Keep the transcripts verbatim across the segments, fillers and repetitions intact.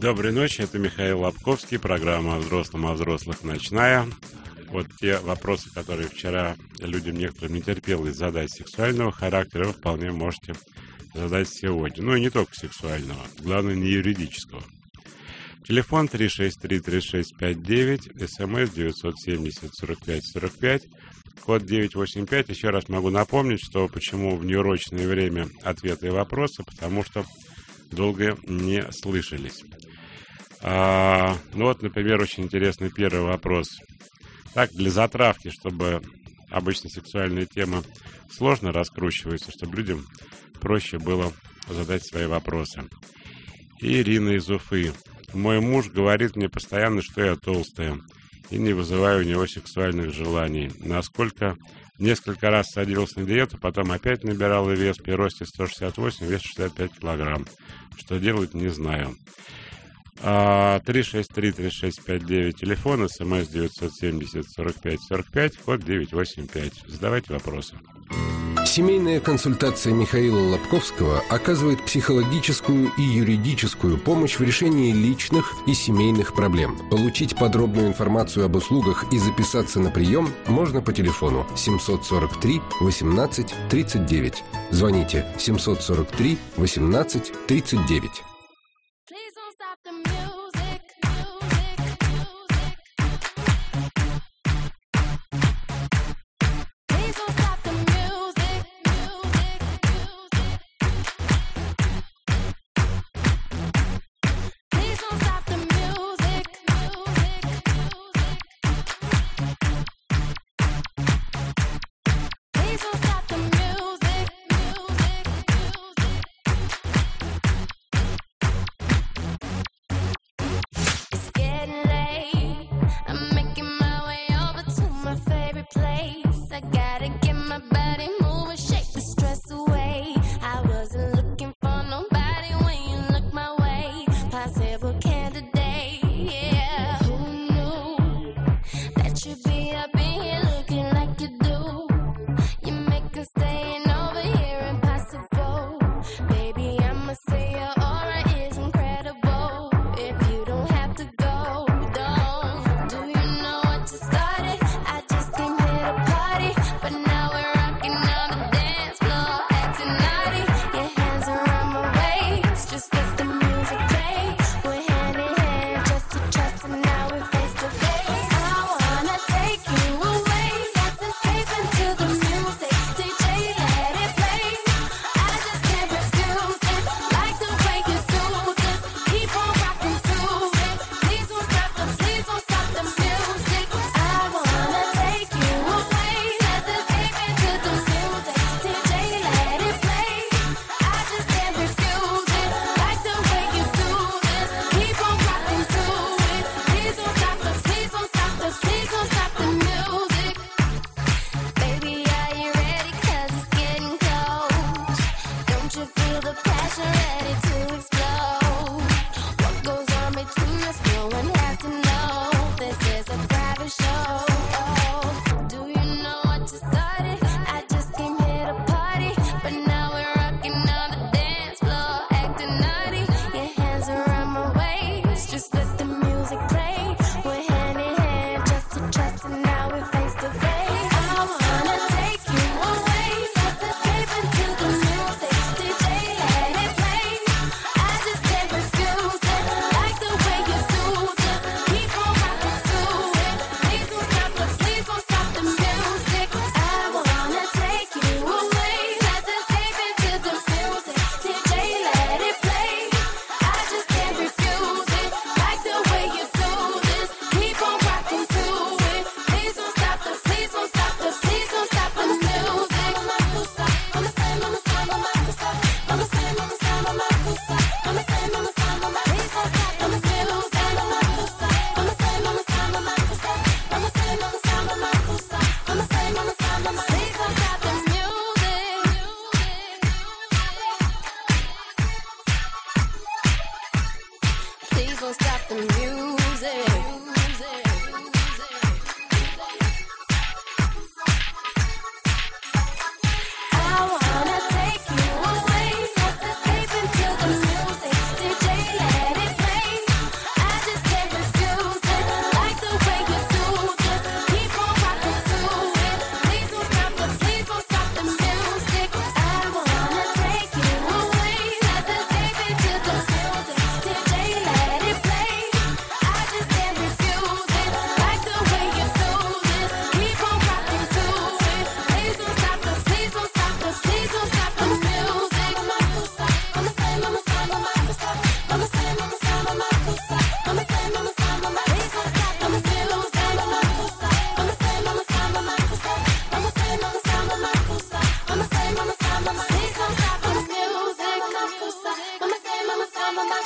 Доброй ночи, это Михаил Лобковский, программа «О взрослом, о взрослых. Ночная». Вот те вопросы, которые вчера людям некоторым не терпелось задать сексуального характера, вы вполне можете задать сегодня. Ну и не только сексуального, главное, не юридического. Телефон три шесть три три шесть пять девять, смс девятьсот семьдесят сорок пять сорок пять, код девять восемь пять. Еще раз могу напомнить, что почему в неурочное время ответы и вопросы, потому что долго не слышались. А, ну вот, например, очень интересный первый вопрос. Так, для затравки, чтобы обычно сексуальные темы сложно раскручиваются, чтобы людям проще было задать свои вопросы. Ирина из Уфы. Мой муж говорит мне постоянно, что я толстая, и не вызываю у него сексуальных желаний. Насколько несколько раз садился на диету, потом опять набирал вес, при росте сто шестьдесят восемь, вес шестьдесят пять килограмм. Что делать, не знаю. три шесть три три шесть пять девять, телефон, смс девятьсот семьдесят сорок пять сорок пять, код девять восемь пять. Задавайте вопросы. Семейная консультация Михаила Лобковского оказывает психологическую и юридическую помощь в решении личных и семейных проблем. Получить подробную информацию об услугах и записаться на прием можно по телефону семьсот сорок три восемнадцать тридцать девять. Звоните семьсот сорок три восемнадцать тридцать девять.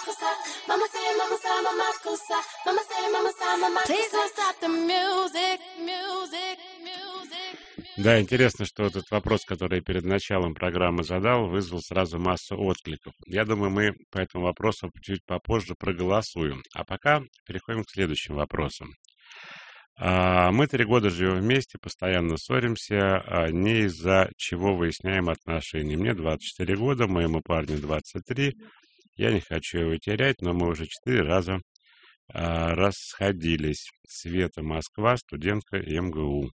Да, интересно, что этот вопрос, который я перед началом программы задал, вызвал сразу массу откликов. Я думаю, мы по этому вопросу чуть попозже проголосуем. А пока переходим к следующим вопросам. А, Мы три года живем вместе, постоянно ссоримся, а не из-за чего выясняем отношения. Мне двадцать четыре года, моему парню двадцать три. Я не хочу его терять, но мы уже четыре раза а, расходились. Света, Москва, студентка МГУ.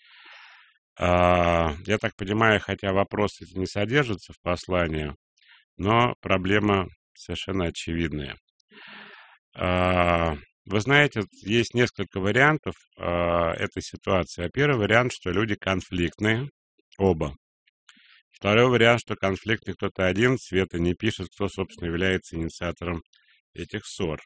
А, Я так понимаю, хотя вопрос эти не содержится в послании, но проблема совершенно очевидная. А, Вы знаете, вот есть несколько вариантов а, этой ситуации. Первый вариант, что люди конфликтные, оба. Второй вариант, что конфликтный кто-то один, Света не пишет, кто, собственно, является инициатором этих ссор.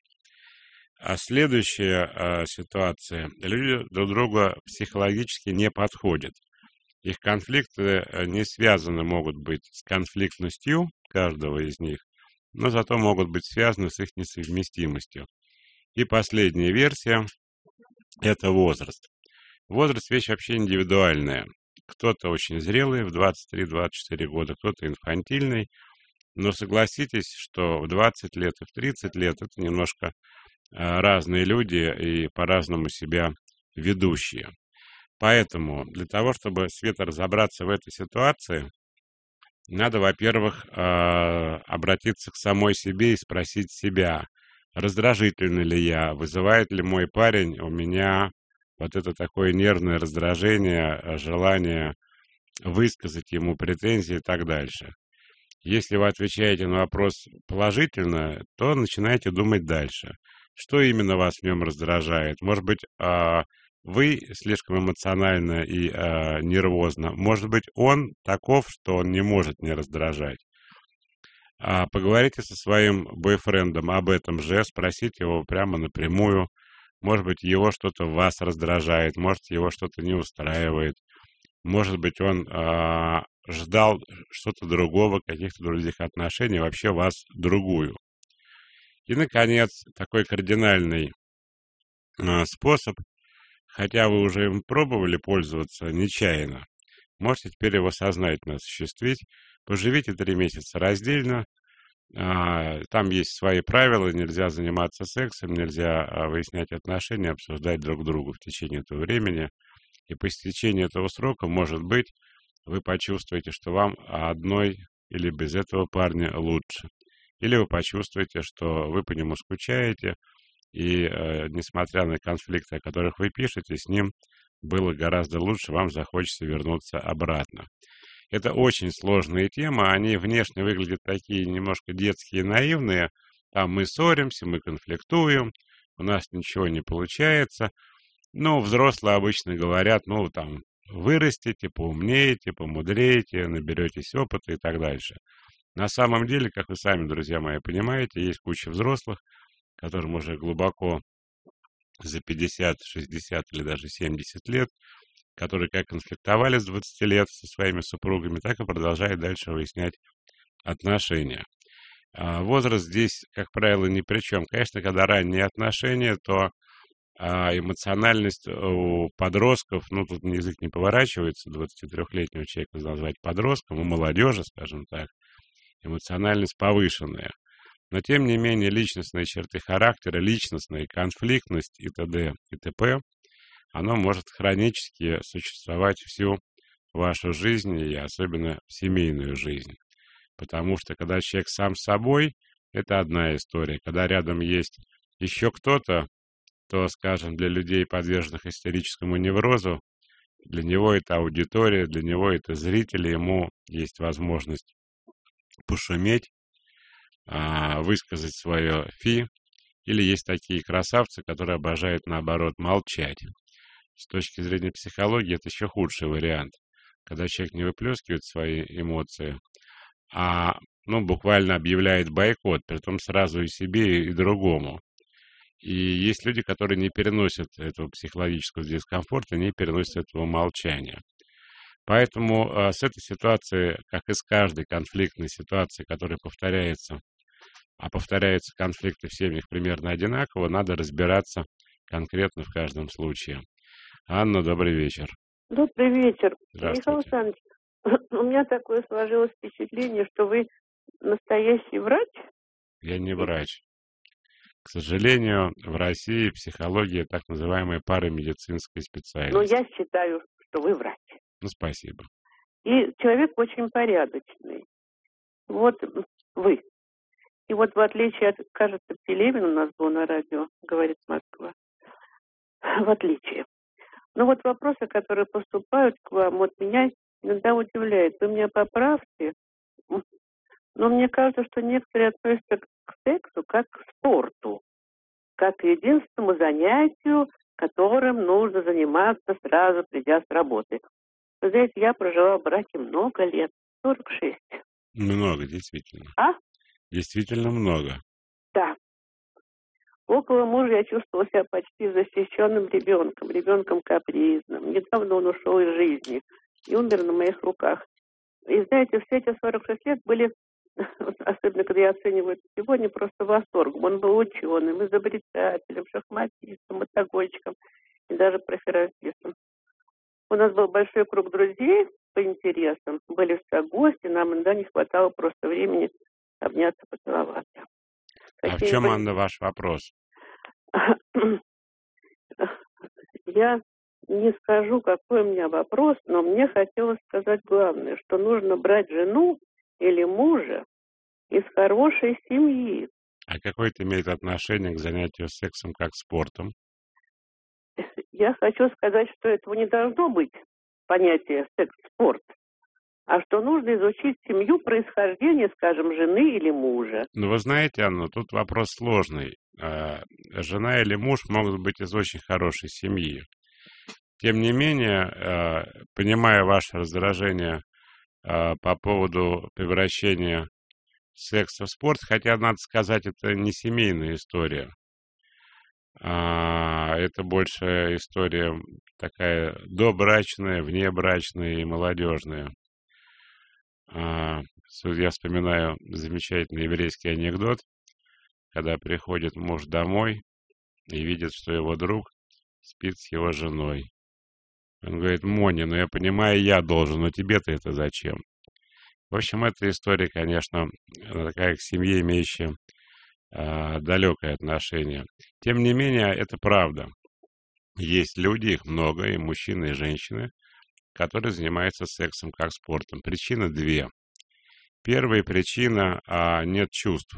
А следующая а, ситуация. Люди друг другу психологически не подходят. Их конфликты не связаны, могут быть, с конфликтностью каждого из них, но зато могут быть связаны с их несовместимостью. И последняя версия – это возраст. Возраст – вещь вообще индивидуальная. Кто-то очень зрелый в двадцать три - двадцать четыре года, кто-то инфантильный. Но согласитесь, что в двадцать лет и в тридцать лет это немножко а, разные люди и по-разному себя ведущие. Поэтому для того, чтобы, Света, разобраться в этой ситуации, надо, во-первых, а, обратиться к самой себе и спросить себя, раздражительный ли я, вызывает ли мой парень у меня вот это такое нервное раздражение, а, желание высказать ему претензии и так дальше. Если вы отвечаете на вопрос положительно, то начинайте думать дальше. Что именно вас в нем раздражает? Может быть, а, вы слишком эмоционально и а, нервозно. Может быть, он таков, что он не может не раздражать. А, поговорите со своим бойфрендом об этом же, спросите его прямо напрямую. Может быть, его что-то в вас раздражает, может, его что-то не устраивает. Может быть, он а, ждал что-то другого, каких-то других отношений, вообще вас другую. И, наконец, такой кардинальный а, способ, хотя вы уже им пробовали пользоваться нечаянно, можете теперь его сознательно осуществить. Поживите три месяца раздельно. А, Там есть свои правила, нельзя заниматься сексом, нельзя а, выяснять отношения, обсуждать друг другу в течение этого времени. И по истечении этого срока, может быть, вы почувствуете, что вам одной или без этого парня лучше. Или вы почувствуете, что вы по нему скучаете, и, э, несмотря на конфликты, о которых вы пишете, с ним было гораздо лучше, вам захочется вернуться обратно. Это очень сложные темы, они внешне выглядят такие немножко детские, наивные. Там мы ссоримся, мы конфликтуем, у нас ничего не получается. Ну, взрослые обычно говорят, ну, там, вырастите, поумнеете, помудреете, наберетесь опыта и так дальше. На самом деле, как вы сами, друзья мои, понимаете, есть куча взрослых, которым уже глубоко за пятьдесят, шестьдесят или даже семьдесят лет, которые как конфликтовали с двадцати лет со своими супругами, так и продолжают дальше выяснять отношения. А возраст здесь, как правило, ни при чем. Конечно, когда ранние отношения, то а, эмоциональность у подростков, ну, тут язык не поворачивается, двадцатитрёхлетнего человека назвать подростком, у молодежи, скажем так, эмоциональность повышенная. Но, тем не менее, личностные черты характера, личностная конфликтность и т.д. и т.п., оно может хронически существовать всю вашу жизнь, и особенно семейную жизнь. Потому что, когда человек сам с собой, это одна история. Когда рядом есть еще кто-то, то, скажем, для людей, подверженных истерическому неврозу, для него это аудитория, для него это зрители, ему есть возможность пошуметь, высказать свое фи, или есть такие красавцы, которые обожают, наоборот, молчать. С точки зрения психологии это еще худший вариант, когда человек не выплескивает свои эмоции, а ну, буквально объявляет бойкот, притом сразу и себе, и другому. И есть люди, которые не переносят этого психологического дискомфорта, не переносят этого молчания. Поэтому а, с этой ситуацией, как и с каждой конфликтной ситуацией, которая повторяется а повторяются конфликты в семьях примерно одинаково, надо разбираться конкретно в каждом случае. Анна, добрый вечер. Добрый вечер. Михаил Здравствуйте. Александрович, у меня такое сложилось впечатление, что вы настоящий врач. Я не врач. К сожалению, в России психология так называемая парамедицинская специальность. Но я считаю, что вы врач. Ну, спасибо. И человек очень порядочный. Вот вы. И вот в отличие от, кажется, Пелевин у нас был на радио, говорит Москва. В отличие. Но вот вопросы, которые поступают к вам, вот меня иногда удивляет. Вы меня поправьте. Но мне кажется, что некоторые относятся к сексу как к спорту, как к единственному занятию, которым нужно заниматься сразу, придя с работы. Вы знаете, я прожила в браке много лет, сорок шесть. Много, действительно. А? Действительно много. Да. Около мужа я чувствовала себя почти защищенным ребенком, ребенком капризным. Недавно он ушел из жизни и умер на моих руках. И знаете, все эти сорок шесть лет были, особенно когда я оцениваю это сегодня, просто восторгом. Он был ученым, изобретателем, шахматистом, мотогонщиком и даже профессионалистом. У нас был большой круг друзей по интересам, были все гости, нам иногда не хватало просто времени обняться, поцеловаться. А в чем, Анна, ваш вопрос? Я не скажу, какой у меня вопрос, но мне хотелось сказать главное, что нужно брать жену или мужа из хорошей семьи. А какое это имеет отношение к занятию сексом как спортом? Я хочу сказать, что этого не должно быть, понятие секс-спорт, а что нужно изучить семью, происхождение, скажем, жены или мужа. Ну, вы знаете, Анна, тут вопрос сложный. Жена или муж могут быть из очень хорошей семьи. Тем не менее, понимая ваше раздражение по поводу превращения секса в спорт, хотя, надо сказать, это не семейная история. Это больше история такая добрачная, внебрачная и молодежная. Я вспоминаю замечательный еврейский анекдот, когда приходит муж домой и видит, что его друг спит с его женой. Он говорит: Моня, ну я понимаю, я должен, но тебе-то это зачем? В общем, эта история, конечно, такая к семье имеющая э, далекое отношение. Тем не менее, это правда. Есть люди, их много, и мужчины, и женщины, которые занимаются сексом как спортом. Причины две. Первая причина а, – нет чувств.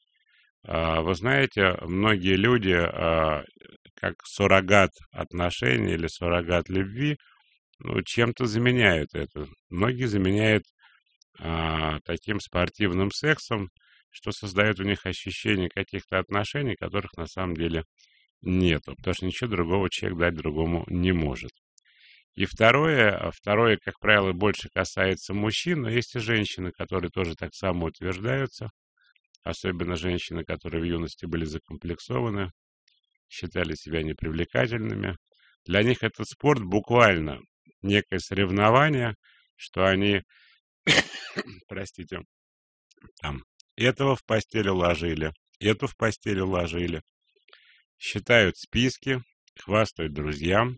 А, вы знаете, многие люди, а, как суррогат отношений или суррогат любви, ну, чем-то заменяют это. Многие заменяют а, таким спортивным сексом, что создает у них ощущение каких-то отношений, которых на самом деле нету, потому что ничего другого человек дать другому не может. И второе, второе, как правило, больше касается мужчин, но есть и женщины, которые тоже так само утверждаются, особенно женщины, которые в юности были закомплексованы, считали себя непривлекательными. Для них этот спорт буквально некое соревнование, что они, простите, там, этого в постель уложили, эту в постель уложили, считают списки, хвастают друзьям.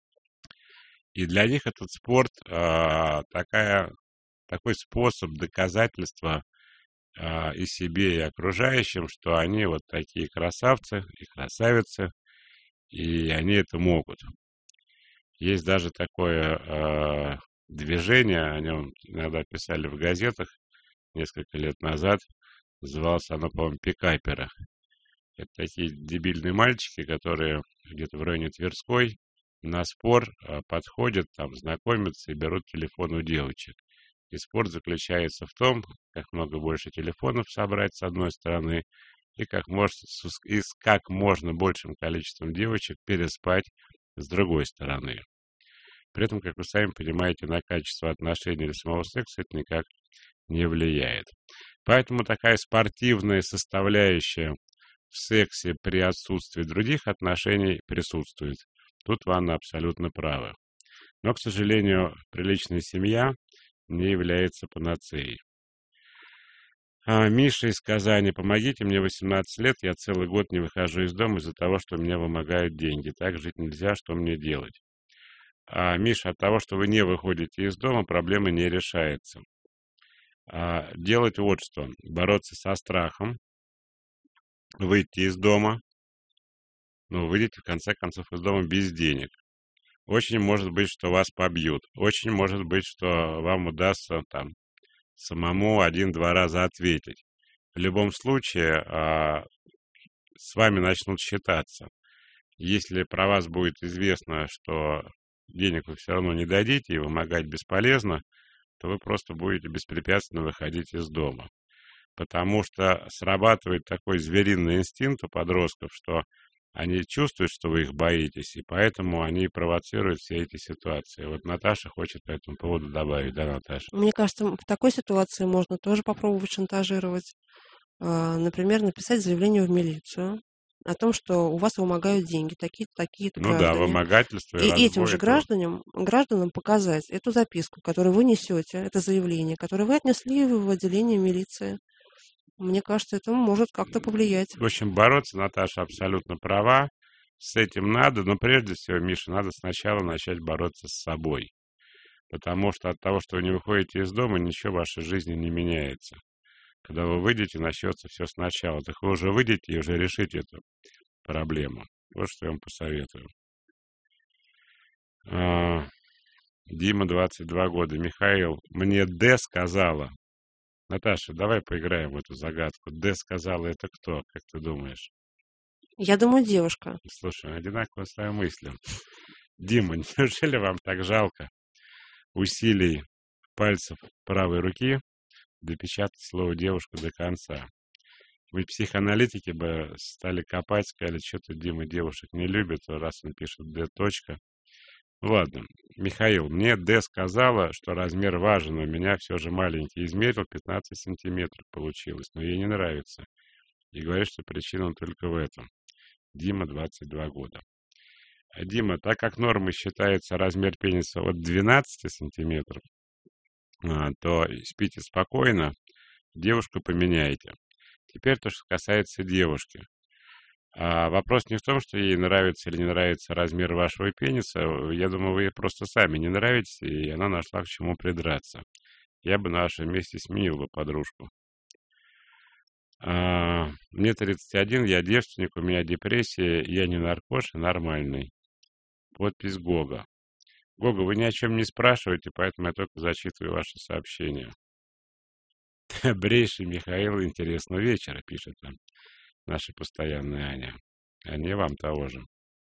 И для них этот спорт а, такая, такой способ доказательства а, и себе, и окружающим, что они вот такие красавцы и красавицы, и они это могут. Есть даже такое а, движение, о нем иногда писали в газетах несколько лет назад, называлось оно, по-моему, пикаперы. Это такие дебильные мальчики, которые где-то в районе Тверской на спор подходят, там, знакомятся и берут телефон у девочек. И спор заключается в том, как много больше телефонов собрать с одной стороны, и как, может, и с как можно большим количеством девочек переспать с другой стороны. При этом, как вы сами понимаете, на качество отношений или самого секса это никак не влияет. Поэтому такая спортивная составляющая в сексе при отсутствии других отношений присутствует. Тут Анна абсолютно права. Но, к сожалению, приличная семья не является панацеей. А, Миша из Казани. Помогите мне, восемнадцать лет, я целый год не выхожу из дома из-за того, что меня вымогают деньги. Так жить нельзя, что мне делать? А, Миша, от того, что вы не выходите из дома, проблема не решается. А, делать вот что. Бороться со страхом, выйти из дома, но выйдете в конце концов из дома без денег. Очень может быть, что вас побьют. Очень может быть, что вам удастся там самому один-два раза ответить. В любом случае, а, с вами начнут считаться. Если про вас будет известно, что денег вы все равно не дадите и вымогать бесполезно, то вы просто будете беспрепятственно выходить из дома. Потому что срабатывает такой звериный инстинкт у подростков, что они чувствуют, что вы их боитесь, и поэтому они провоцируют все эти ситуации. Вот Наташа хочет по этому поводу добавить, да, Наташа? Мне кажется, в такой ситуации можно тоже попробовать шантажировать. А, Например, написать заявление в милицию о том, что у вас вымогают деньги, такие-то, такие-то Ну да, граждане. вымогательство и И этим же разбой. это- гражданам, гражданам показать эту записку, которую вы несете, это заявление, которое вы отнесли в отделение милиции. Мне кажется, это может как-то повлиять. В общем, бороться, Наташа абсолютно права. С этим надо, но прежде всего, Миша, надо сначала начать бороться с собой. Потому что от того, что вы не выходите из дома, ничего в вашей жизни не меняется. Когда вы выйдете, начнется все сначала. Так вы уже выйдете и уже решите эту проблему. Вот что я вам посоветую. А, Дима, двадцать два года. Михаил, мне Д сказала. Наташа, давай поиграем в эту загадку. Д сказала, это кто, как ты думаешь? Я думаю, девушка. Слушай, одинаково свои мысли. Дима, неужели вам так жалко усилий пальцев правой руки допечатать слово «девушка» до конца? Мы психоаналитики бы стали копать, сказали, что-то Дима девушек не любит, раз он пишет «Д». Точка. Ладно, Михаил, мне Д сказала, что размер важен, у меня все же маленький. Измерил, пятнадцать сантиметров получилось, но ей не нравится. И говорит, что причина только в этом. Дима, двадцать два года. А, Дима, так как нормой считается размер пениса от двенадцати сантиметров, а, то спите спокойно, девушку поменяйте. Теперь то, что касается девушки. А вопрос не в том, что ей нравится или не нравится размер вашего пениса. Я думаю, вы ей просто сами не нравитесь, и она нашла к чему придраться. Я бы на вашем месте сменил бы подружку. А, мне тридцать один, я девственник, у меня депрессия, я не наркош и нормальный. Подпись Гога. Гога, вы ни о чем не спрашиваете, поэтому я только зачитываю ваши сообщения. Брейший Михаил, интересного вечера, пишет нам наша постоянная Аня. А не вам того же.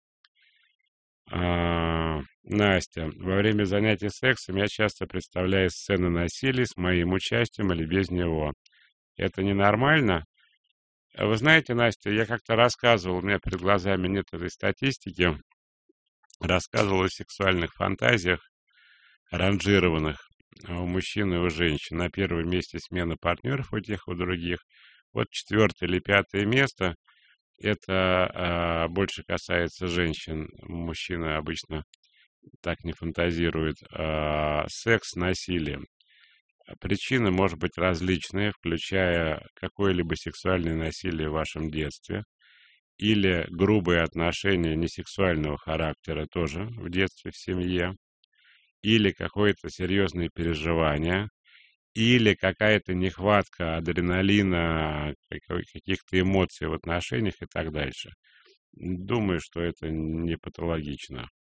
А, Настя, во время занятий сексом я часто представляю сцены насилия с моим участием или без него. Это ненормально? Вы знаете, Настя, я как-то рассказывал, у меня перед глазами нет этой статистики, рассказывал о сексуальных фантазиях, ранжированных у мужчин и у женщин. На первом месте смена партнеров у тех и у других. Вот четвертое или пятое место, это а, больше касается женщин. Мужчины обычно так не фантазируют. А, секс, насилие. Причины может быть различные, включая какое-либо сексуальное насилие в вашем детстве или грубые отношения несексуального характера тоже в детстве в семье, или какое-то серьезное переживание, или какая-то нехватка адреналина, каких-то эмоций в отношениях и так дальше. Думаю, что это не патологично.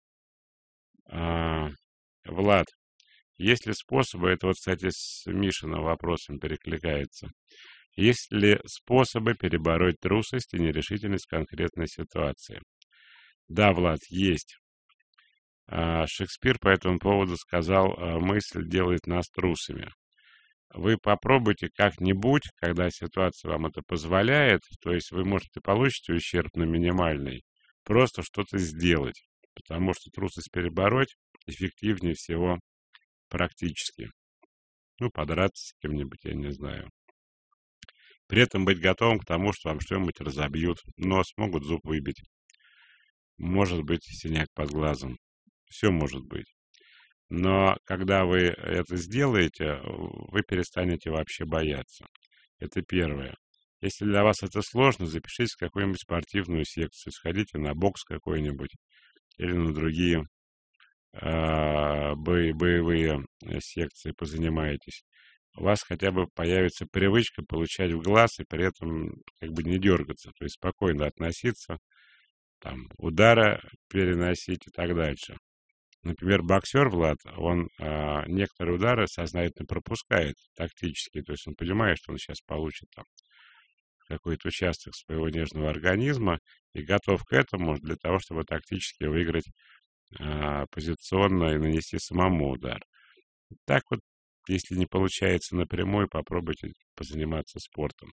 А, Влад, есть ли способы, это вот, кстати, с Мишиным вопросом перекликается, есть ли способы перебороть трусость и нерешительность в конкретной ситуации? Да, Влад, есть. Шекспир по этому поводу сказал, мысль делает нас трусами. Вы попробуйте как-нибудь, когда ситуация вам это позволяет, то есть вы можете получить ущерб на минимальный, просто что-то сделать, потому что трусость перебороть эффективнее всего практически. Ну, подраться с кем-нибудь, я не знаю. При этом быть готовым к тому, что вам что-нибудь разобьют, нос могут зуб выбить, может быть синяк под глазом. Все может быть. Но когда вы это сделаете, вы перестанете вообще бояться. Это первое. Если для вас это сложно, запишитесь в какую-нибудь спортивную секцию, сходите на бокс какой-нибудь или на другие э, бо- боевые секции, позанимаетесь. У вас хотя бы появится привычка получать в глаз и при этом как бы не дергаться, то есть спокойно относиться, там, удара переносить и так дальше. Например, боксер Влад, он э, некоторые удары сознательно пропускает тактически, то есть он понимает, что он сейчас получит там какой-то участок своего нежного организма и готов к этому для того, чтобы тактически выиграть э, позиционно и нанести самому удар. Так вот, если не получается напрямую, попробуйте позаниматься спортом.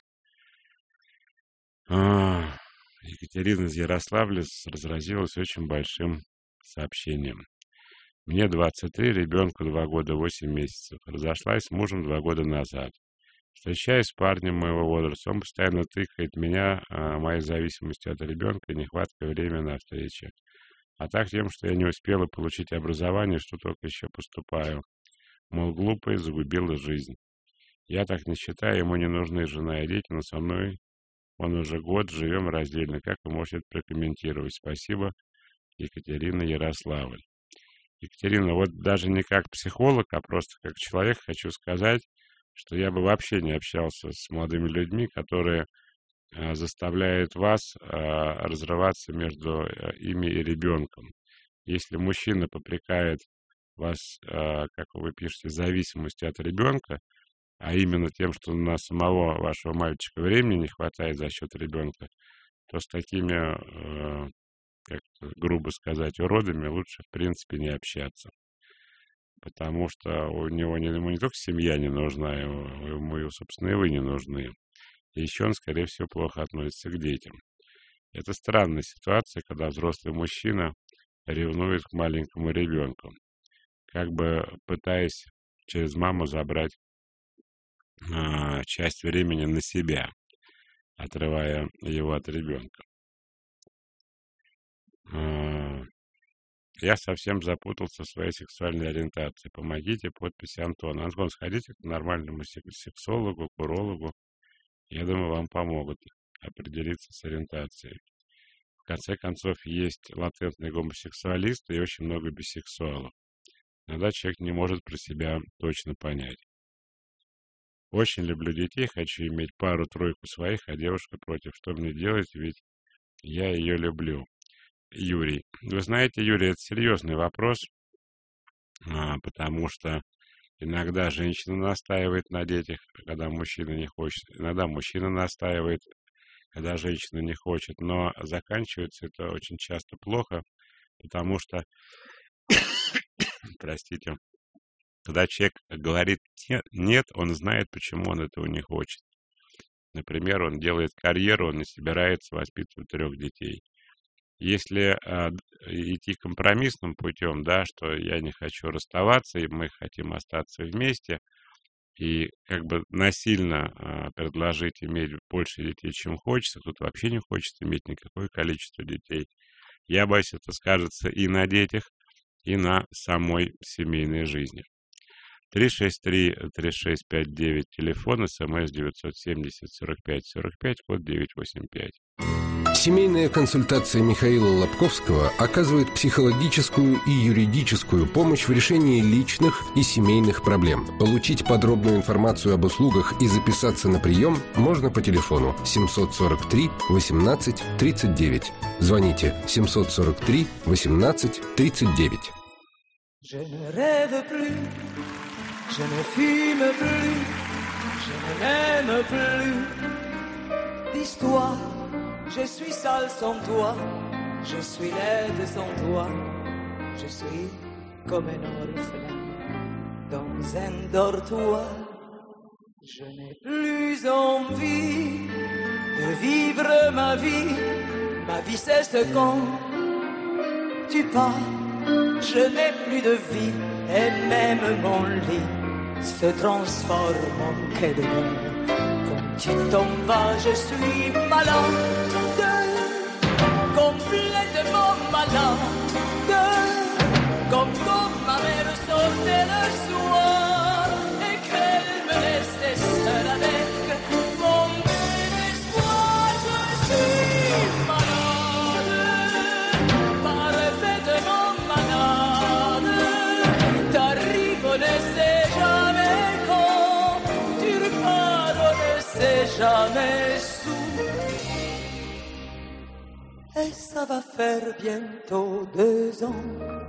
А, Екатерина из Ярославля разразилась очень большим сообщением. Мне двадцать три, ребенку два года восемь месяцев. Разошлась с мужем два года назад. Встречаюсь с парнем моего возраста, он постоянно тыкает меня а, моей зависимостью от ребенка и нехваткой времени на встречи. А так тем, что я не успела получить образование, что только еще поступаю. Мол, глупая, загубила жизнь. Я так не считаю, ему не нужны жена и дети, но со мной он уже год, живем раздельно. Как вы можете это прокомментировать? Спасибо, Екатерина, Ярославль. Екатерина, вот даже не как психолог, а просто как человек хочу сказать, что я бы вообще не общался с молодыми людьми, которые э, заставляют вас э, разрываться между э, ими и ребенком. Если мужчина попрекает вас, э, как вы пишете, зависимостью от ребенка, а именно тем, что на самого вашего мальчика времени не хватает за счет ребенка, то с такими, э, как грубо сказать, уродами лучше, в принципе, не общаться. Потому что у него не, ему не только семья не нужна, ему, ему, собственно, и вы не нужны. И еще он, скорее всего, плохо относится к детям. Это странная ситуация, когда взрослый мужчина ревнует к маленькому ребенку, как бы пытаясь через маму забрать а, часть времени на себя, отрывая его от ребенка. А, Я совсем запутался в своей сексуальной ориентации. Помогите, подпись Антон. Антон, сходите к нормальному сексологу, к урологу. Я думаю, вам помогут определиться с ориентацией. В конце концов, есть латентные гомосексуалисты и очень много бисексуалов. Иногда человек не может про себя точно понять. Очень люблю детей, хочу иметь пару-тройку своих, а девушка против. Что мне делать, ведь я ее люблю. Юрий. Вы знаете, Юрий, это серьезный вопрос, а, потому что иногда женщина настаивает на детях, когда мужчина не хочет. Иногда мужчина настаивает, когда женщина не хочет. Но заканчивается это очень часто плохо, потому что, простите, когда человек говорит «нет», он знает, почему он этого не хочет. Например, он делает карьеру, он не собирается воспитывать трех детей. Если э, идти компромиссным путем, да, что я не хочу расставаться, и мы хотим остаться вместе, и как бы насильно э, предложить иметь больше детей, чем хочется, тут вообще не хочется иметь никакое количество детей, я боюсь, это скажется и на детях, и на самой семейной жизни. три шесть три три шесть пять девять, телефон, смс девятьсот семьдесят сорок пять сорок пять, код девятьсот восемьдесят пять. Семейная консультация Михаила Лобковского оказывает психологическую и юридическую помощь в решении личных и семейных проблем. Получить подробную информацию об услугах и записаться на прием можно по телефону семьсот сорок три восемнадцать тридцать девять. Звоните семьсот сорок три восемнадцать тридцать девять. Je ne rêve plus, je ne fume plus, je ne m'aime plus. Dis-toi, je suis sale sans toi, je suis laide sans toi, je suis comme un orphelin dans un dortoir. Je n'ai plus envie de vivre ma vie, ma vie cesse quand tu pars. Je n'ai plus de vie et même mon lit se transforme en quai de mer. Quand tu tombes bas, je suis malade, complètement malade, comme quand ma mère sortait le soir et qu'elle me laissait seule avec Et ça va faire bientôt deux ans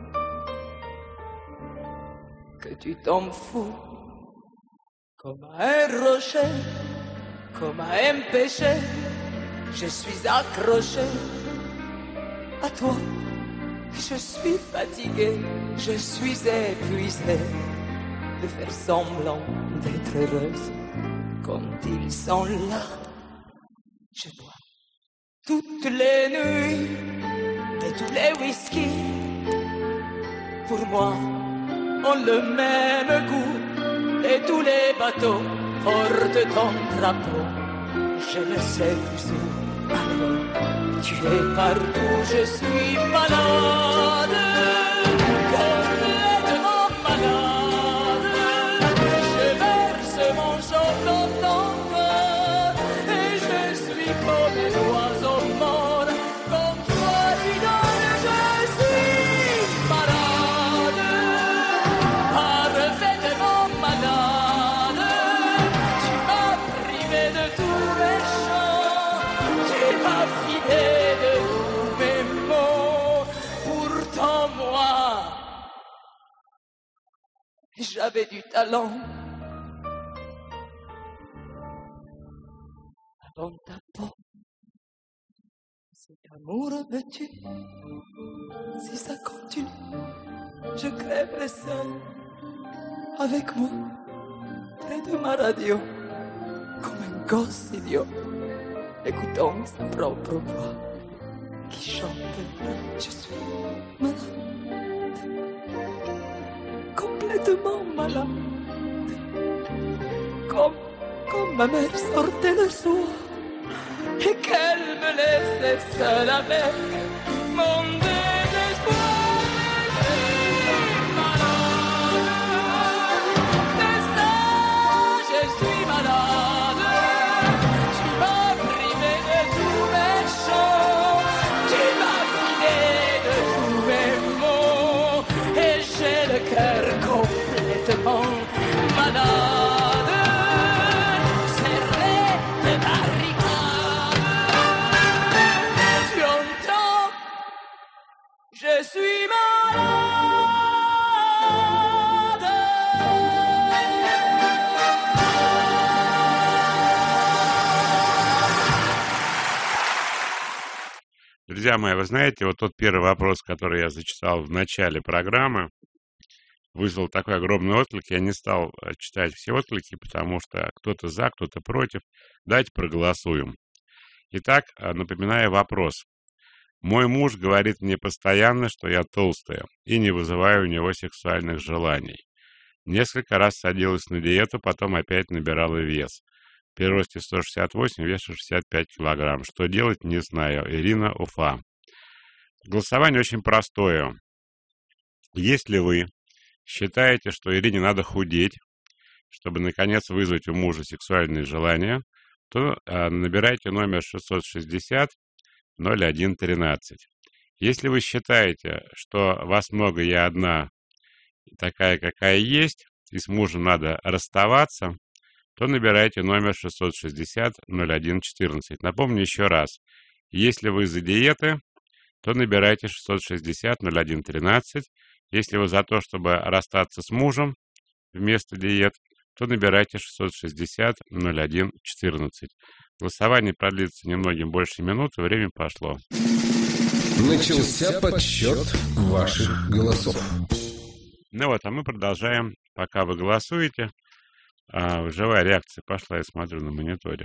que tu t'en fous, comme à un rocher, comme à un péché. Je suis accroché à toi. Je suis fatigué, je suis épuisé de faire semblant d'être heureuse quand ils sont là. Je bois toutes les nuits et tous les whisky. Pour moi, ont le même goût et tous les bateaux portent ton drapeau. Je ne sais plus où aller. Tu es partout, je suis malade, complètement malade. Je verse mon chant dans ton cœur et je suis comme un oiseau mort. Quand toi tu donnes, je suis malade, parfaitement malade. Tu m'as privé de tous mes chants, tu m'as vidé de tous mes mots. Pourtant moi, j'avais du talent. Avant ta peau, cet amour me tue. Si ça continue, je crèverai seul avec moi, près de ma radio, comme un gosse idiot, écoutant sa propre voix qui chante. Je suis malade, complètement malade, comme, comme ma mère sortait le soir et qu'elle me laissait seule avec mon désespoir. Je suis malade, c'est ça, je suis malade. Tu m'as privé de tous mes chants, tu m'as vidé de tous mes mots, et j'ai le cœur complètement malade, serré de barricades. Tu entends, je suis malade. Друзья мои, вы знаете, вот тот первый вопрос, который я зачитал в начале программы, вызвал такой огромный отклик. Я не стал э, читать все отклики, потому что кто-то за, кто-то против. Давайте проголосуем. Итак, э, напоминаю вопрос. Мой муж говорит мне постоянно, что я толстая, и не вызываю у него сексуальных желаний. Несколько раз садилась на диету, потом опять набирала вес. При росте сто шестьдесят восемь, вешу шестьдесят пять килограмм. Что делать, не знаю. Ирина, Уфа. Голосование очень простое. Если вы считаете, что Ирине надо худеть, чтобы наконец вызвать у мужа сексуальные желания, то э, набирайте номер шестьсот шестьдесят ноль один тринадцать. Если вы считаете, что вас много, я одна, такая, какая есть, и с мужем надо расставаться, то набирайте номер шестьсот шестьдесят ноль один четырнадцать. Напомню еще раз. Если вы за диеты, то набирайте шестьсот шестьдесят ноль один тринадцать. Если вы за то, чтобы расстаться с мужем вместо диет, то набирайте шестьсот шестьдесят ноль один четырнадцать. Голосование продлится немногим больше минуты, время пошло. Начался подсчет ваших голосов. Ну вот, а мы продолжаем, пока вы голосуете. А, живая реакция пошла, я смотрю на мониторе.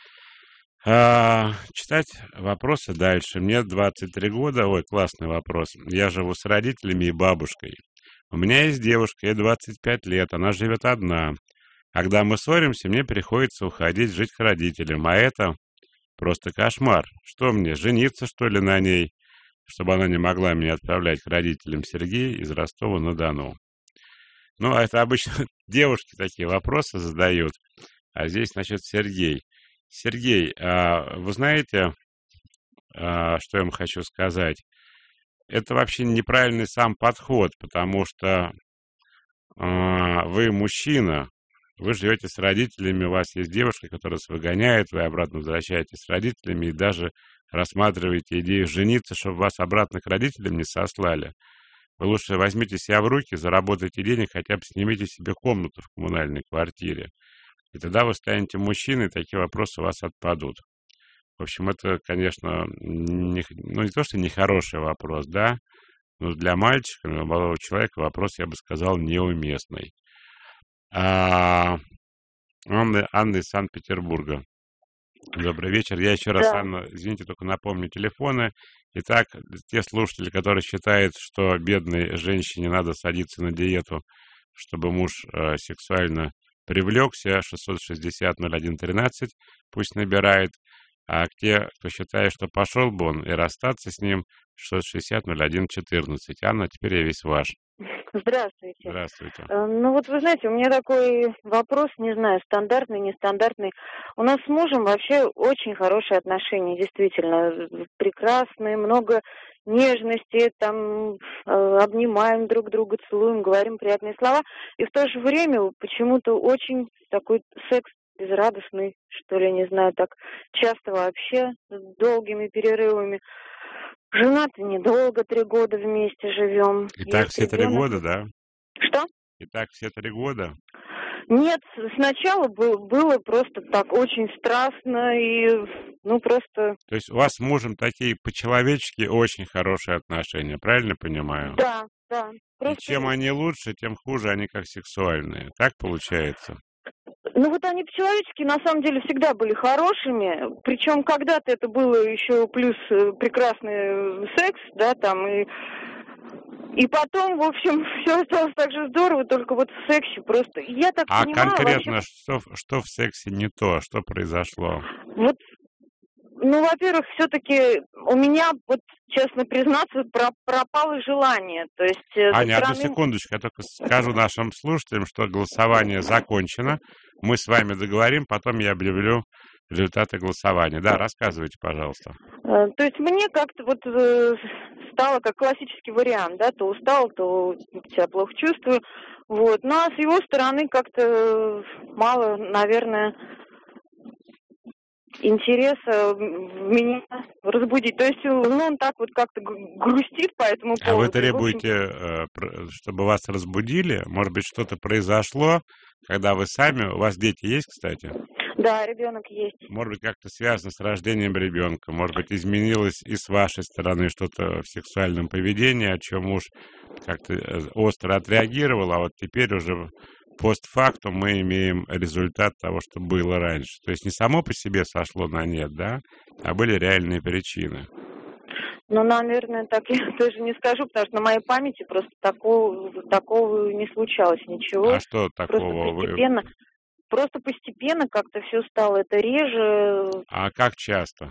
А, читать вопросы дальше. Мне двадцать три года. Ой, классный вопрос. Я живу с родителями и бабушкой. У меня есть девушка, ей двадцать пять лет. Она живет одна. Когда мы ссоримся, мне приходится уходить жить к родителям. А это просто кошмар. Что мне, жениться, что ли, на ней, чтобы она не могла меня отправлять к родителям Сергея из Ростова-на-Дону? Ну, это обычно девушки такие вопросы задают. А здесь, значит, Сергей. Сергей, а вы знаете, а, что я вам хочу сказать? Это вообще неправильный сам подход, потому что а, вы мужчина, Вы живете с родителями, у вас есть девушка, которая вас выгоняет, вы обратно возвращаетесь с родителями и даже рассматриваете идею жениться, чтобы вас обратно к родителям не сослали. Вы лучше возьмите себя в руки, заработайте денег, хотя бы снимите себе комнату в коммунальной квартире. И тогда вы станете мужчиной, и такие вопросы у вас отпадут. В общем, это, конечно, не, ну, не то, что нехороший вопрос, да, но для мальчика, для молодого человека вопрос, я бы сказал, неуместный. А, Анна, Анна из Санкт-Петербурга. Добрый вечер. Я еще раз, Да. Анна, извините, только напомню телефоны. Итак, те слушатели, которые считают, что бедной женщине надо садиться на диету, чтобы муж э, сексуально привлекся, шестьсот шестьдесят ноль один тринадцать, пусть набирает. А те, кто считает, что пошел бы он и расстаться с ним, шестьсот шестьдесят ноль один четырнадцать. Анна, теперь я весь ваш. Здравствуйте. Здравствуйте. Э, Ну вот вы знаете, у меня такой вопрос, не знаю, стандартный, нестандартный. У нас с мужем вообще очень хорошие отношения, действительно, э, прекрасные, много нежности, там э, обнимаем друг друга, целуем, говорим приятные слова. И в то же время почему-то очень такой секс безрадостный, что ли, не знаю, так часто вообще, с долгими перерывами. Женаты недолго, три года вместе живем. И так Есть все три ребенок. года, да? Что? И так все три года? Нет, сначала был, было просто так очень страстно и, ну, просто... То есть у вас с мужем такие по-человечески очень хорошие отношения, правильно понимаю? Да, да. И Просто... чем они лучше, тем хуже они как сексуальные. Так получается? Ну вот они по-человечески на самом деле всегда были хорошими, причем когда-то это было еще плюс э, прекрасный секс, да, там, и, и потом, в общем, все осталось так же здорово, только вот в сексе просто, я так А понимаю, конкретно, вообще, что, в- что в сексе не то, что произошло? вот, ну, во-первых, все-таки у меня, вот, честно признаться, про- пропало желание, то есть э, со Аня, одну стороны... секундочку, я только скажу нашим слушателям, что голосование закончено. Мы с вами договорим, потом я объявлю результаты голосования. Да, рассказывайте, пожалуйста. Э, То есть мне как-то вот э, стало как классический вариант, да, то устал, то себя плохо чувствую, вот. Ну, а с его стороны как-то э, мало, наверное, интереса в меня разбудить. То есть, э, ну, он так вот как-то г- грустит по этому А вы поводу. И, в общем, требуете, э, пр- чтобы вас разбудили? Может быть, что-то произошло, когда вы сами... У вас дети есть, кстати? да, ребенок есть. Может быть, как-то связано с рождением ребенка. Может быть, изменилось и с вашей стороны что-то в сексуальном поведении, о чем муж как-то э, остро отреагировал, а вот теперь уже постфактум мы имеем результат того, что было раньше. То есть не само по себе сошло на нет, да, а были реальные причины. Ну, наверное, так я тоже не скажу, потому что на моей памяти просто такого, такого не случалось ничего. А что Просто такого вы... постепенно, просто постепенно как-то все стало это реже. А как часто?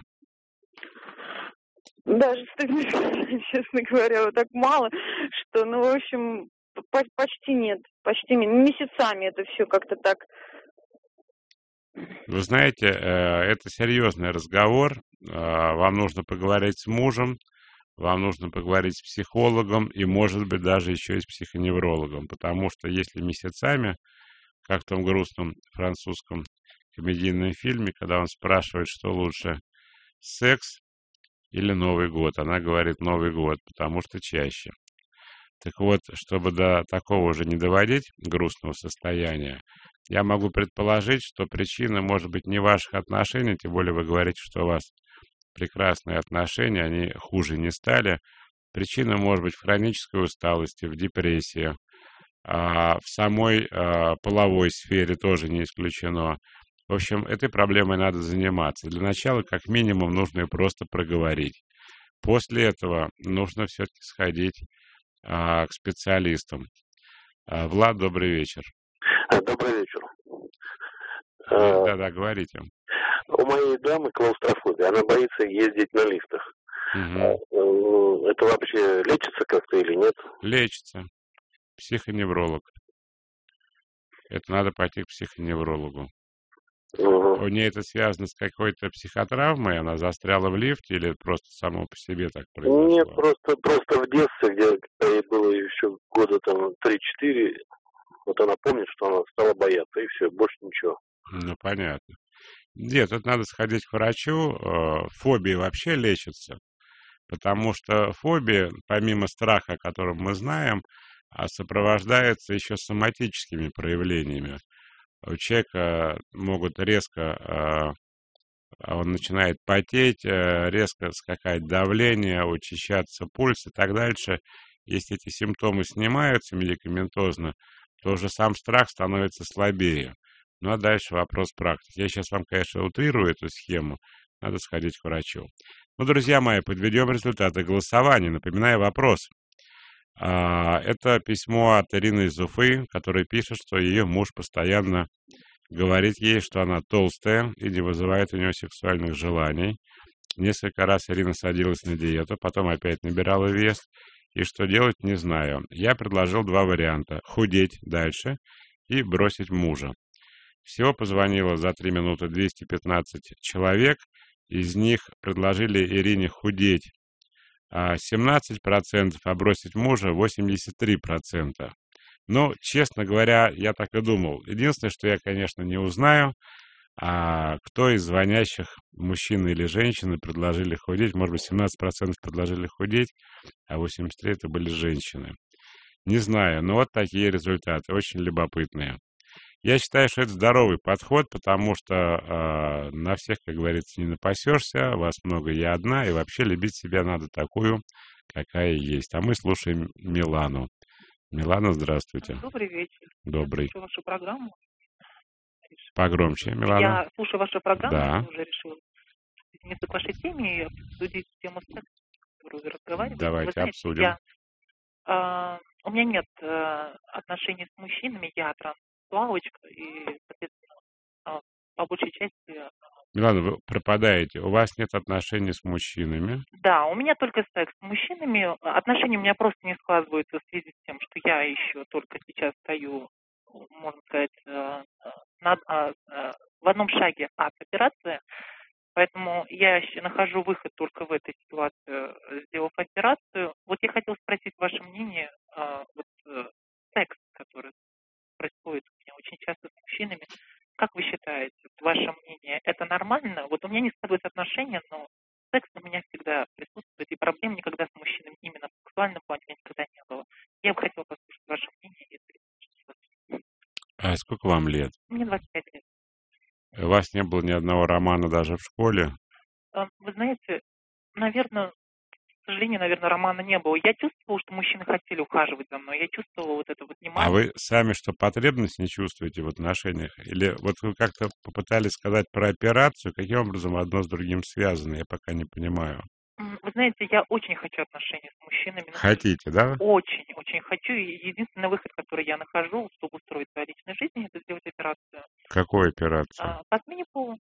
Даже стыдно сказать, честно говоря, вот так мало, что, ну, в общем, по- почти нет, почти нет. Месяцами это все как-то так. Вы знаете, э, это серьезный разговор. Э, Вам нужно поговорить с мужем, вам нужно поговорить с психологом и, может быть, даже еще и с психоневрологом. Потому что если месяцами, как в том грустном французском комедийном фильме, когда он спрашивает, что лучше, секс или Новый год, она говорит Новый год, потому что чаще. Так вот, чтобы до такого уже не доводить грустного состояния, я могу предположить, что причина может быть не ваших отношений, тем более вы говорите, что у вас прекрасные отношения, они хуже не стали. Причина может быть в хронической усталости, в депрессии, а в самой а, половой сфере тоже не исключено. В общем, этой проблемой надо заниматься. Для начала, как минимум, нужно ее просто проговорить. После этого нужно все-таки сходить а, к специалистам. А, Влад, добрый вечер. Добрый вечер. Да-да, говорите. У моей дамы клаустрофобия. Она боится ездить на лифтах. Угу. Это вообще лечится как-то или нет? Лечится. Психоневролог. Это надо пойти к психоневрологу. Угу. У нее это связано с какой-то психотравмой? Она застряла в лифте или просто само по себе так произошло? Нет, просто, просто в детстве, где когда ей было еще года там три-четыре, Вот она помнит, что она стала бояться, и все, больше ничего. Ну, понятно. Нет, тут надо сходить к врачу. Э, Фобии вообще лечатся, потому что фобия, помимо страха, о котором мы знаем, а, сопровождается еще соматическими проявлениями. У человека могут резко, э, он начинает потеть, э, резко скакать давление, учащаться пульс и так дальше. Если эти симптомы снимаются медикаментозно, то уже сам страх становится слабее. Ну а дальше вопрос практики. Я сейчас вам, конечно, утрирую эту схему. Надо сходить к врачу. Ну, друзья мои, подведем результаты голосования. Напоминаю вопрос. А, Это письмо от Ирины из Уфы, которая пишет, что ее муж постоянно говорит ей, что она толстая и не вызывает у нее сексуальных желаний. Несколько раз Ирина садилась на диету, потом опять набирала вес. И что делать, не знаю. Я предложил два варианта. Худеть дальше и бросить мужа. Всего позвонило за три минуты двести пятнадцать человек. Из них предложили Ирине худеть семнадцать процентов, а бросить мужа восемьдесят три процента. Но, честно говоря, я так и думал. Единственное, что я, конечно, не узнаю, а кто из звонящих, мужчины или женщины, предложили худеть. Может быть, семнадцать процентов предложили худеть, а восемьдесят три процента это были женщины. Не знаю, но вот такие результаты, очень любопытные. Я считаю, что это здоровый подход, потому что э, на всех, как говорится, не напасешься, вас много, я одна, и вообще любить себя надо такую, какая есть. А мы слушаем Милану. Милана, здравствуйте. Добрый вечер. Добрый. Я слушаю вашу программу. Погромче, Милана. Я слушаю вашу программу, Да. я уже решила присоединиться к вашей теме и обсудить тему секса, которую вы разговариваете. Давайте Вы знаете, обсудим. я, а, у меня нет а, отношений с мужчинами, я трансуалочка, и, соответственно, а, по большей части... а, Милана, вы пропадаете. У вас нет отношений с мужчинами. Да, у меня только секс с мужчинами. Отношения у меня просто не складываются в связи с тем, что я еще только сейчас стою, можно сказать, э, над, а, а, в одном шаге от операции. Поэтому я еще нахожу выход только в этой ситуации, э, сделав операцию. Вот я хотела спросить ваше мнение, э, вот э, секс, который происходит у меня очень часто с мужчинами. Как вы считаете, ваше мнение, это нормально? Вот у меня не складываются отношения, но секс у меня всегда присутствует, и проблем никогда с мужчинами именно в сексуальном плане у меня никогда не было. Я бы хотела послушать ваше мнение, если... А сколько вам лет? Мне двадцать пять лет. У вас не было ни одного романа даже в школе? А, Вы знаете, наверное, к сожалению, наверное, романа не было. Я чувствовала, что мужчины хотели ухаживать за мной. Я чувствовала вот это вот внимание. А вы сами что, потребность не чувствуете в отношениях? Или вот вы как-то попытались сказать про операцию, каким образом одно с другим связано? Я пока не понимаю. М, Вы знаете, я очень хочу отношения с мужчинами. но Хотите, да? Очень, очень хочу. И единственный выход, который я нахожу, чтобы устроить свою личную жизнь, это сделать операцию. Какую операцию? А, по смене пола.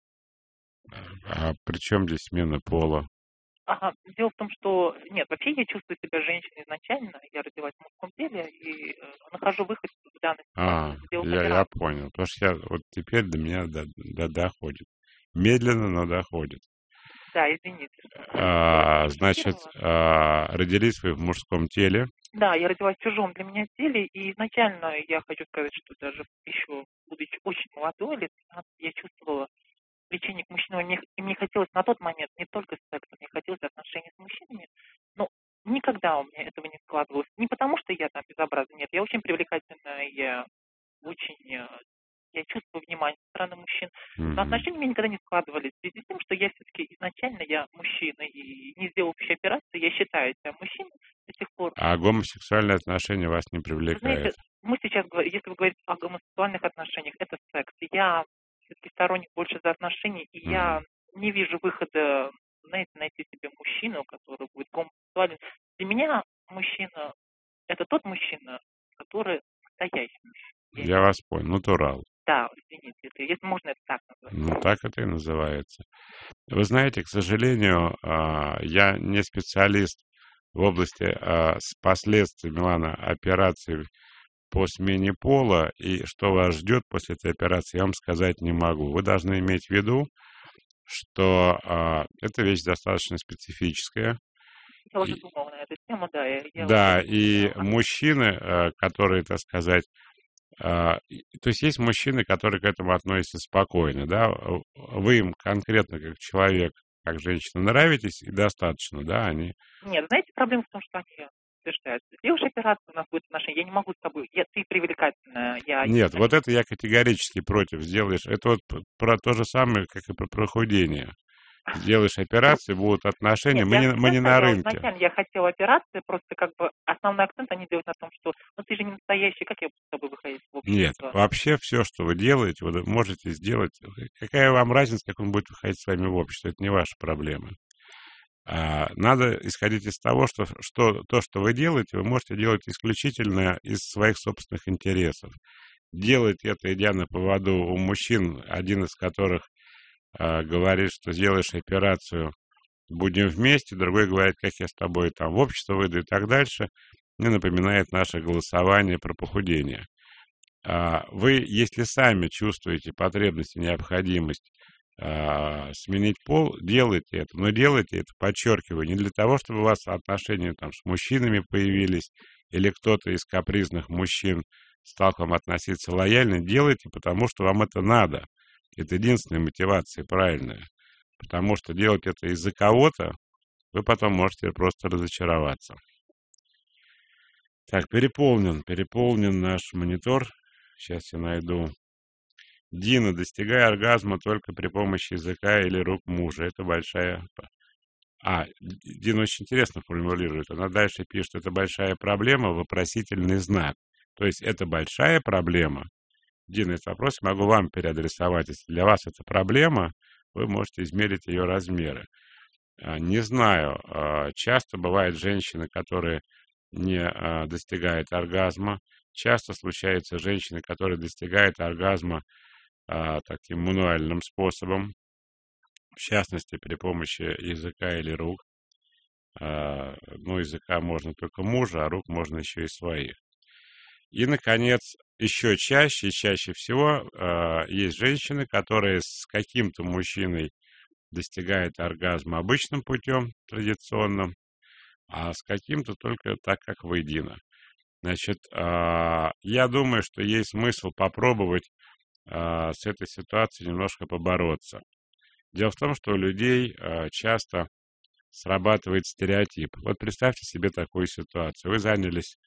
А при чем здесь смена пола? Ага. Дело в том, что... Нет, вообще я чувствую себя женщиной изначально. Я родилась в мужском теле и э, нахожу выход в данной А, ситуации. Сделать я, я операцию. понял. Потому что я, вот теперь до меня до, до- доходит. Медленно, но доходит. Да, извините. А, Я значит, шокировала. а, родились вы в мужском теле. Да, я родилась в чужом для меня теле, и изначально я хочу сказать, что даже еще будучи очень молодой, лет пятнадцать, я чувствовала влечение к мужчинам, и мне, и мне хотелось на тот момент не только секса, мне хотелось отношений с мужчинами, но никогда у меня этого не складывалось. Не потому, что я там безобразна, нет, я очень привлекательная, я очень, э, я чувствую внимание со стороны мужчин, но Мгм. отношения у меня никогда не складывались в связи с тем, что я все-таки изначально я мужчина, и не сделав еще операцию, я считаю себя мужчиной до сих пор. А гомосексуальные отношения вас не Вы привлекают? знаете, мы сейчас говорим, если вы говорите о гомосексуальных отношениях, это секс. Я все-таки сторонник больше за отношения, и я не вижу выхода, знаете, найти себе мужчину, который будет гомосексуален. Для меня мужчина – это тот мужчина, который настоящий мужчина. Я вас понял. Натурал. Да, извините, это- если можно это так назвать. Ну, так это и называется. Вы знаете, к сожалению, а, я не специалист в области а, с последствий, Милана, операции по смене пола, и что вас ждет после этой операции, я вам сказать не могу. Вы должны иметь в виду, что а, эта вещь достаточно специфическая. Я уже И- думала на эту тему, да. Я, я Да, уже и думала. мужчины, а, которые, так сказать, А, то есть есть мужчины, которые к этому относятся спокойно, да? Вы им конкретно как человек, как женщина нравитесь, и достаточно, да, они... Нет, знаете, проблема в том, что они утверждают, сделаешь операцию, у нас будет отношения, я не могу с тобой, я, ты привлекательная, я... Нет, вот это я категорически против. Сделаешь, это вот про то же самое, как и про прохудение. Сделаешь операцию, будут отношения, Нет, мы, не, мы не на рынке. Изначально я хотела операции, просто как бы основной акцент они делают на том, что ну ты же не настоящий, как я буду с тобой выходить в общество? Нет, вообще все, что вы делаете, вы можете сделать. Какая вам разница, как он будет выходить с вами в общество? Это не ваша проблема. А, надо исходить из того, что, что то, что вы делаете, вы можете делать исключительно из своих собственных интересов. Делать это, идя на поводу у мужчин, один из которых а, говорит, что сделаешь операцию, будем вместе, другой говорит, как я с тобой там в общество выйду и так дальше, мне напоминает наше голосование про похудение. А, вы, если сами чувствуете потребность и необходимость а, сменить пол, делайте это, но делайте это, подчеркиваю, не для того, чтобы у вас отношения там с мужчинами появились, или кто-то из капризных мужчин стал к вам относиться лояльно, делайте, потому что вам это надо. Это единственная мотивация правильная. Потому что делать это из-за кого-то, вы потом можете просто разочароваться. Так, переполнен, переполнен наш монитор. Сейчас я найду. Дина, достигая оргазма только при помощи языка или рук мужа. Это большая... А, Дина очень интересно формулирует. Она дальше пишет, это большая проблема, вопросительный знак. То есть это большая проблема. Дина, этот вопрос могу вам переадресовать. Если для вас это проблема, вы можете измерить ее размеры. Не знаю, часто бывают женщины, которые не достигают оргазма. Часто случаются женщины, которые достигают оргазма таким мануальным способом, в частности, при помощи языка или рук. Ну, языка можно только мужа, а рук можно еще и своих. И, наконец, еще чаще и чаще всего э, есть женщины, которые с каким-то мужчиной достигают оргазма обычным путем, традиционным, а с каким-то только так, как вы, Дина. Значит, э, я думаю, что есть смысл попробовать э, с этой ситуацией немножко побороться. Дело в том, что у людей э, часто срабатывает стереотип. Вот представьте себе такую ситуацию. Вы занялись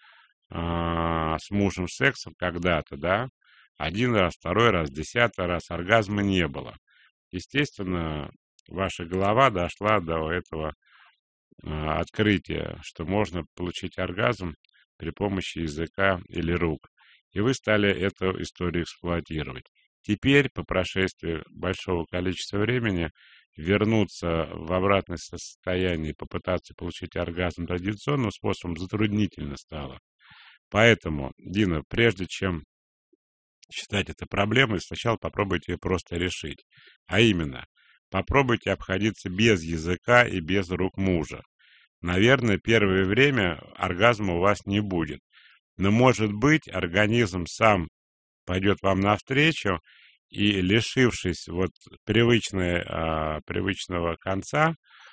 с мужем сексом когда-то, да, один раз, второй раз, десятый раз, оргазма не было. Естественно, ваша голова дошла до этого а, открытия, что можно получить оргазм при помощи языка или рук. И вы стали эту историю эксплуатировать. Теперь, по прошествии большого количества времени, вернуться в обратное состояние и попытаться получить оргазм традиционным способом затруднительно стало. Поэтому, Дина, прежде чем считать это проблемой, сначала попробуйте ее просто решить. А именно, попробуйте обходиться без языка и без рук мужа. Наверное, первое время оргазма у вас не будет. Но, может быть, организм сам пойдет вам навстречу и, лишившись вот привычной, а, привычного конца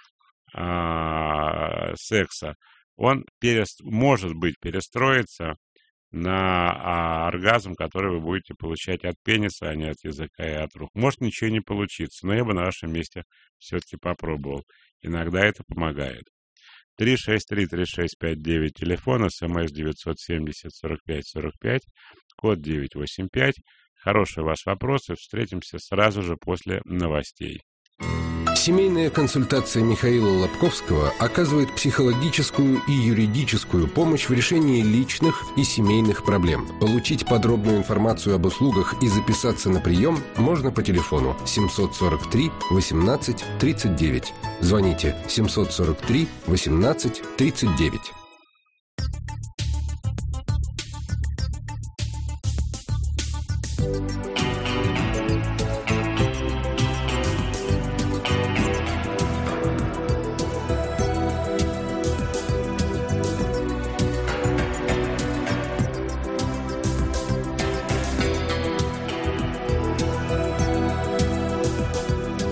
а, секса, он перест... может быть перестроиться на а, оргазм, который вы будете получать от пениса, а не от языка и от рук. Может ничего не получиться, но я бы на вашем месте все-таки попробовал. Иногда это помогает. три шесть три три шесть пять девять телефон, смс девятьсот семьдесят сорок пять сорок пять, код девятьсот восемьдесят пять. Хорошие у вас вопросы. Встретимся сразу же после новостей. Семейная консультация Михаила Лобковского оказывает психологическую и юридическую помощь в решении личных и семейных проблем. Получить подробную информацию об услугах и записаться на прием можно по телефону семьсот сорок три восемнадцать тридцать девять. Звоните семьсот сорок три восемнадцать тридцать девять.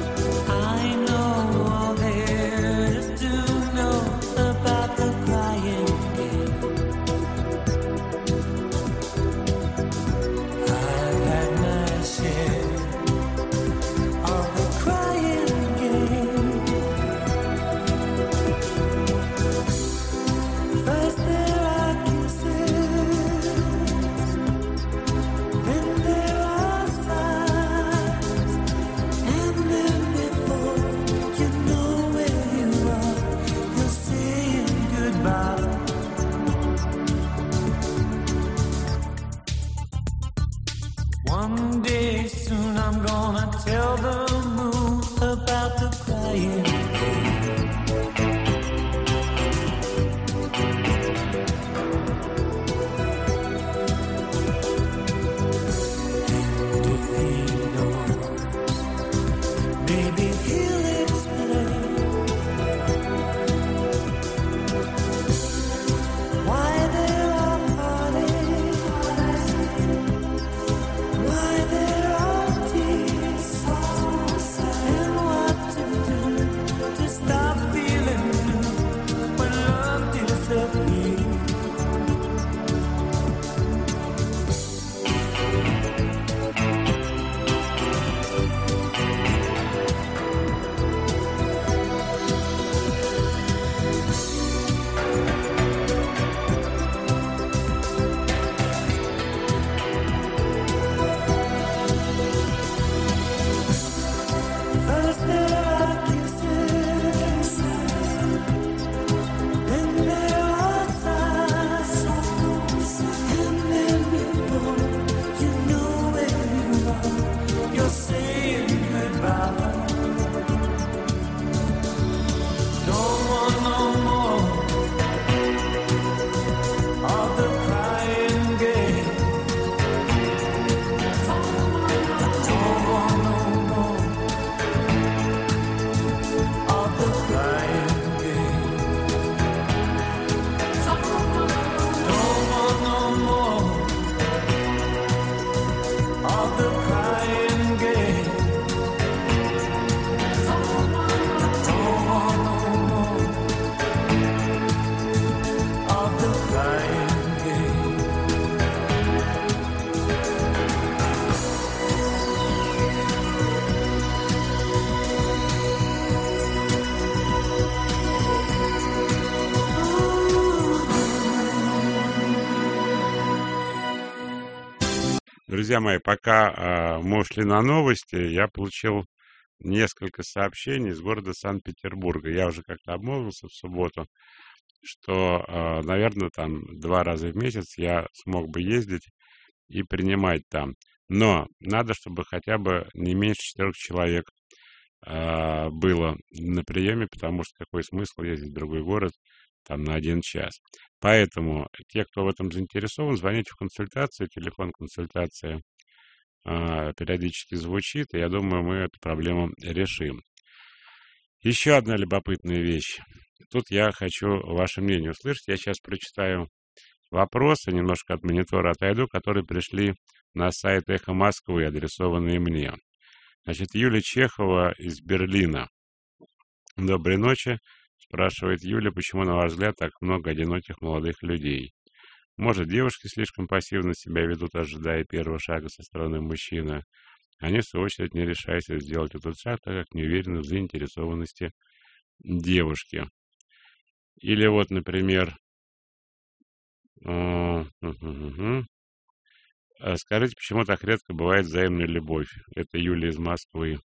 I know all there is to know about the crying. Друзья мои, пока э, мы ушли на новости, я получил несколько сообщений из города Санкт-Петербурга. Я уже как-то обмолвился в субботу, что, э, наверное, там два раза в месяц я смог бы ездить и принимать там. Но надо, чтобы хотя бы не меньше четырех человек э, было на приеме, потому что какой смысл ездить в другой город там на один час. Поэтому те, кто в этом заинтересован, звоните в консультацию, телефон консультации э, периодически звучит, и я думаю, мы эту проблему решим. Еще одна любопытная вещь. Тут я хочу ваше мнение услышать. Я сейчас прочитаю вопросы, немножко от монитора отойду, которые пришли на сайт «Эхо Москвы», адресованные мне. Значит, Юлия Чехова из Берлина. Доброй ночи. Спрашивает Юля, почему, на ваш взгляд, так много одиноких молодых людей? Может, девушки слишком пассивно себя ведут, ожидая первого шага со стороны мужчины? Они, в свою очередь, не решаются сделать этот шаг, так как не уверены в заинтересованности девушки. Или вот, например, скажите, почему так редко бывает взаимная любовь? Это Юлия из Москвы.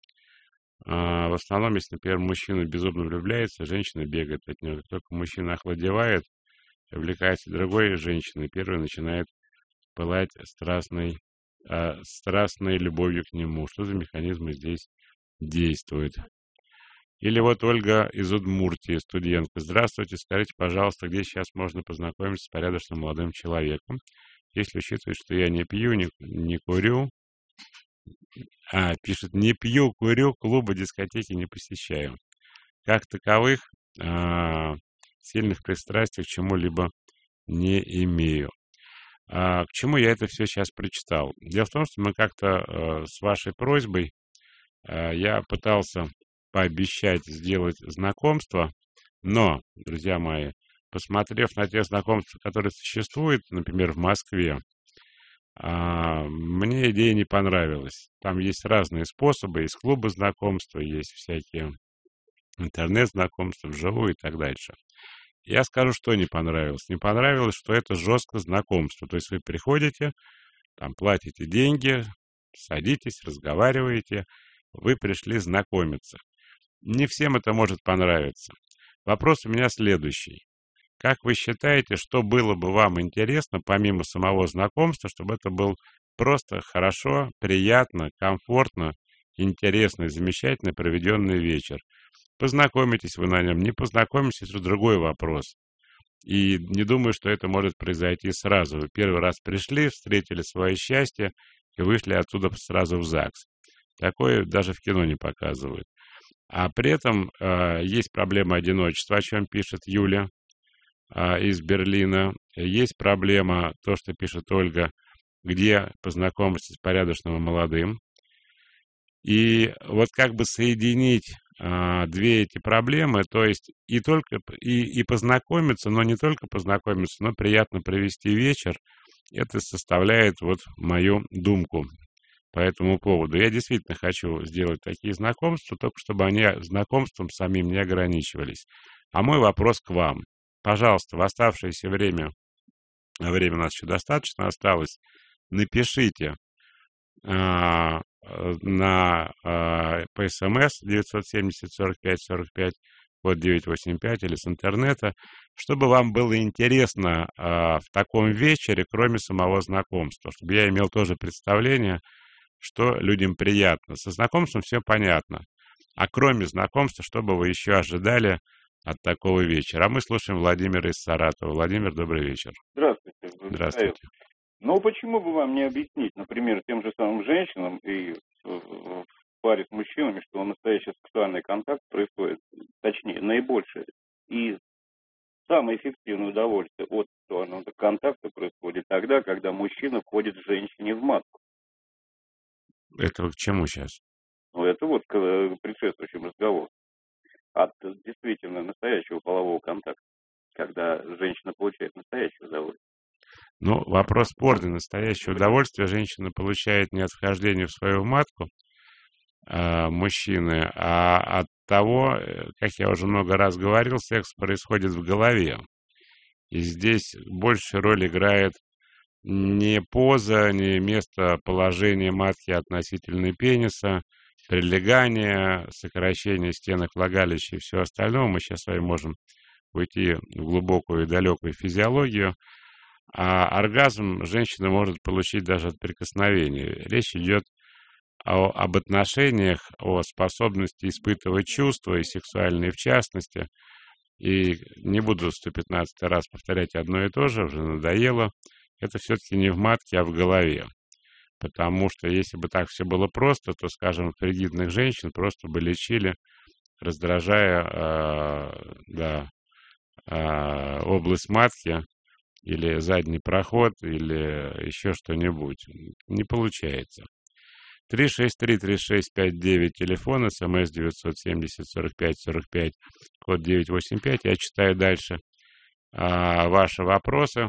В основном, если, например, мужчина безумно влюбляется, женщина бегает от него. Как только мужчина охладевает, увлекается другой женщиной, первый начинает пылать страстной, э, страстной любовью к нему. Что за механизмы здесь действуют? Или вот Ольга из Удмуртии, студентка. Здравствуйте, скажите, пожалуйста, где сейчас можно познакомиться с порядочным молодым человеком, если учитывать, что я не пью, не, не курю. А, пишет, не пью, курю, клубы, дискотеки не посещаю. Как таковых а, сильных пристрастий к чему-либо не имею. А, к чему я это все сейчас прочитал? Дело в том, что мы как-то а, с вашей просьбой а, я пытался пообещать сделать знакомство, но, друзья мои, посмотрев на те знакомства, которые существуют, например, в Москве, А, мне идея не понравилась. Там есть разные способы, есть клубы знакомства, есть всякие интернет-знакомства вживую и так дальше. Я скажу, что не понравилось. Не понравилось, что это жестко знакомство. То есть вы приходите, там платите деньги, садитесь, разговариваете, вы пришли знакомиться. Не всем это может понравиться. Вопрос у меня следующий. Как вы считаете, что было бы вам интересно, помимо самого знакомства, чтобы это был просто хорошо, приятно, комфортно, интересно и замечательно проведенный вечер? Познакомитесь вы на нем, не познакомитесь, это другой вопрос. И не думаю, что это может произойти сразу. Вы первый раз пришли, встретили свое счастье и вышли оттуда сразу в ЗАГС. Такое даже в кино не показывают. А при этом э, есть проблема одиночества, о чем пишет Юля из Берлина. Есть проблема, то, что пишет Ольга, где познакомиться с порядочным и молодым. И вот как бы соединить а, две эти проблемы, то есть и только и, и познакомиться, но не только познакомиться, но приятно провести вечер, это составляет вот мою думку по этому поводу. Я действительно хочу сделать такие знакомства, только чтобы они знакомством самим не ограничивались. А мой вопрос к вам. Пожалуйста, в оставшееся время, время у нас еще достаточно осталось, напишите а, на а, по СМС девятьсот семьдесят сорок пять сорок пять, код девятьсот восемьдесят пять или с интернета, чтобы вам было интересно а, в таком вечере, кроме самого знакомства, чтобы я имел тоже представление, что людям приятно. Со знакомством все понятно, а кроме знакомства, что бы вы еще ожидали от такого вечера. А мы слушаем Владимира из Саратова. Владимир, добрый вечер. Здравствуйте. Здравствуйте. Ну, почему бы вам не объяснить, например, тем же самым женщинам и в паре с мужчинами, что настоящий сексуальный контакт происходит, точнее, наибольшее и самое эффективное удовольствие от сексуального контакта происходит тогда, когда мужчина входит женщине в матку. Это к чему сейчас? Ну, это вот к предшествующему разговору. От действительно настоящего полового контакта, когда женщина получает настоящее удовольствие. Ну, вопрос спорный. Настоящее удовольствие женщина получает не от вхождения в свою матку а, мужчины, а от того, как я уже много раз говорил, секс происходит в голове. И здесь большую роль играет ни поза, ни местоположение матки относительно пениса, прилегание, сокращение стенок влагалища и все остальное. Мы сейчас с вами можем уйти в глубокую и далекую физиологию. А оргазм женщина может получить даже от прикосновения. Речь идет о, об отношениях, о способности испытывать чувства, и сексуальные в частности. И не буду сто пятнадцатый раз повторять одно и то же, уже надоело. Это все-таки не в матке, а в голове. Потому что если бы так все было просто, то, скажем, фригидных женщин просто бы лечили, раздражая э, да, э, область матки, или задний проход, или еще что-нибудь. Не получается. три шесть три три шесть пять девять телефон, смс девятьсот семьдесят сорок пять сорок пять, код девятьсот восемьдесят пять. Я читаю дальше а, ваши вопросы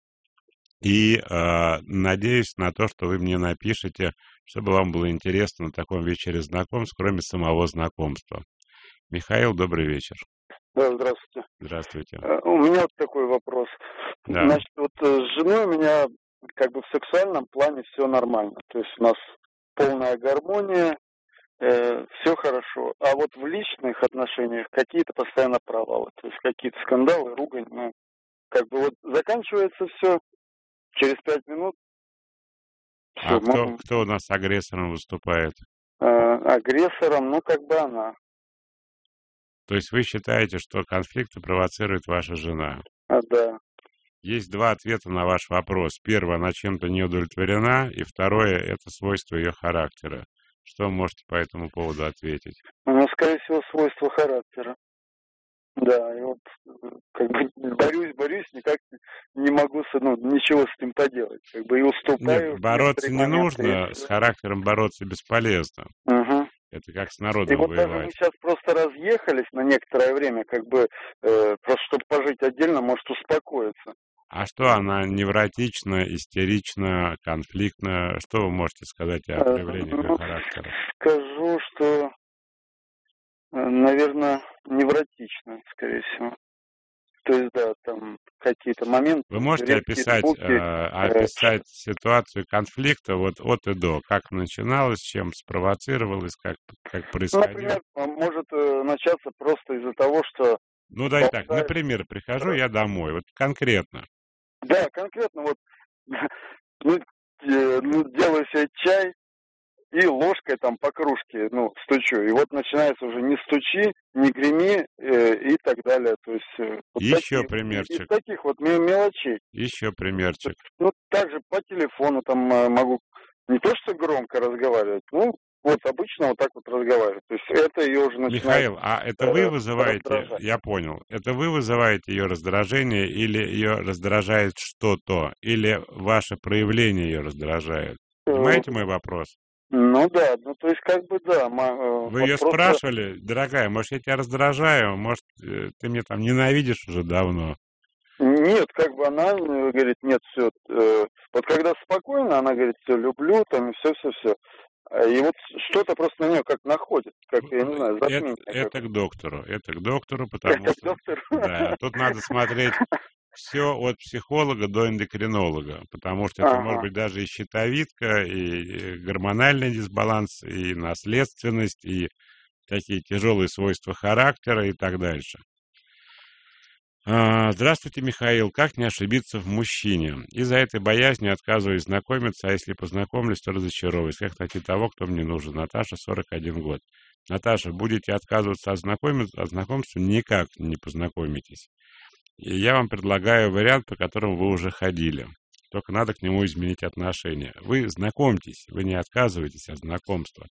и а, надеюсь на то, что вы мне напишете, чтобы вам было интересно на таком вечере знакомств, кроме самого знакомства. Михаил, добрый вечер. Да, здравствуйте. Здравствуйте. Uh, у меня вот такой вопрос. Да. Значит, вот с женой у меня как бы в сексуальном плане все нормально. То есть у нас полная гармония, э, все хорошо. А вот в личных отношениях какие-то постоянно провалы. То есть какие-то скандалы, ругань. Ну, как бы вот заканчивается все через пять минут. Все, а кто, мы... кто у нас агрессором выступает? Uh, агрессором, ну, как бы она. То есть вы считаете, что конфликты провоцирует ваша жена? А, да. Есть два ответа на ваш вопрос. Первое, она чем-то не удовлетворена, и второе, это свойство ее характера. Что вы можете по этому поводу ответить? Ну, скорее всего, свойство характера. Да, и вот как бы борюсь, борюсь, никак не могу ну, ничего с этим поделать. Как бы и уступаю. Нет, бороться не нужно, с характером бороться бесполезно. Угу. Это как с народом и вот воевать. даже мы сейчас просто разъехались на некоторое время, как бы, э, просто чтобы пожить отдельно, может успокоиться. А что, она невротична, истерична, конфликтна? Что вы можете сказать о проявлениях ее характера? Скажу, что, наверное, невротично, скорее всего. То есть, да, там какие-то моменты... Вы можете описать, звуки, э, описать э, ситуацию конфликта вот от и до? Как начиналось, чем спровоцировалось, как, как происходило? Например, может э, начаться просто из-за того, что... Ну, да и так, например, прихожу я домой, вот конкретно. Да, конкретно вот ну, э, ну, делаю себе чай и ложкой там по кружке, ну, стучу. И вот начинается уже не стучи, не греми э, и так далее. То есть, э, вот Еще такие, примерчик. Из таких вот мелочей. Еще примерчик. Ну, также по телефону там э, могу не то что громко разговаривать, ну, вот обычно вот так вот разговаривать. То есть это ее уже начинает... Михаил, а это вы вызываете, я понял, это вы вызываете ее раздражение или ее раздражает что-то, или ваше проявление ее раздражает? Понимаете мой вопрос? Ну да, ну то есть как бы да. Ма, вы ее просто... спрашивали, дорогая, может я тебя раздражаю, может ты меня там ненавидишь уже давно? Нет, как бы она говорит, нет, все. Э, вот когда спокойно, она говорит, все, люблю, там, и все-все-все. И вот что-то просто на нее как находит, как, я не знаю, затмение. Это, это к доктору, это к доктору, потому это что... К доктору? Да, тут надо смотреть все от психолога до эндокринолога, потому что это ага. может быть даже и щитовидка, и гормональный дисбаланс, и наследственность, и такие тяжелые свойства характера и так дальше. Здравствуйте, Михаил. Как не ошибиться в мужчине? Из-за этой боязни отказываюсь знакомиться, а если познакомлюсь, то разочаровываюсь. Как найти того, кто мне нужен? Наташа, сорок один год. Наташа, будете отказываться от знакомства, от знакомства, никак не познакомитесь. И я вам предлагаю вариант, по которому вы уже ходили. Только надо к нему изменить отношения. Вы знакомьтесь, вы не отказываетесь от знакомства.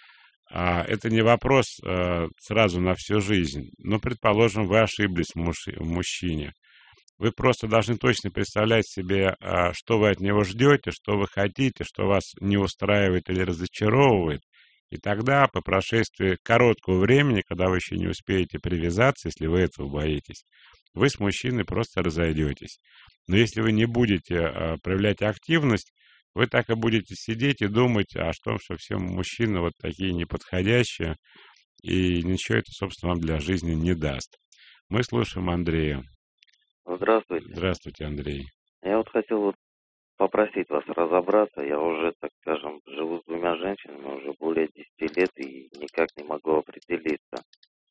Это не вопрос сразу на всю жизнь. Но, предположим, вы ошиблись в мужчине. Вы просто должны точно представлять себе, что вы от него ждете, что вы хотите, что вас не устраивает или разочаровывает. И тогда, по прошествии короткого времени, когда вы еще не успеете привязаться, если вы этого боитесь, вы с мужчиной просто разойдетесь. Но если вы не будете проявлять активность, вы так и будете сидеть и думать о том, что все мужчины вот такие неподходящие, и ничего это, собственно, вам для жизни не даст. Мы слушаем Андрея. Здравствуйте. Здравствуйте, Андрей. Я вот хотел вот попросить вас разобраться. Я уже, так скажем, живу с двумя женщинами уже более десяти лет и никак не могу определиться.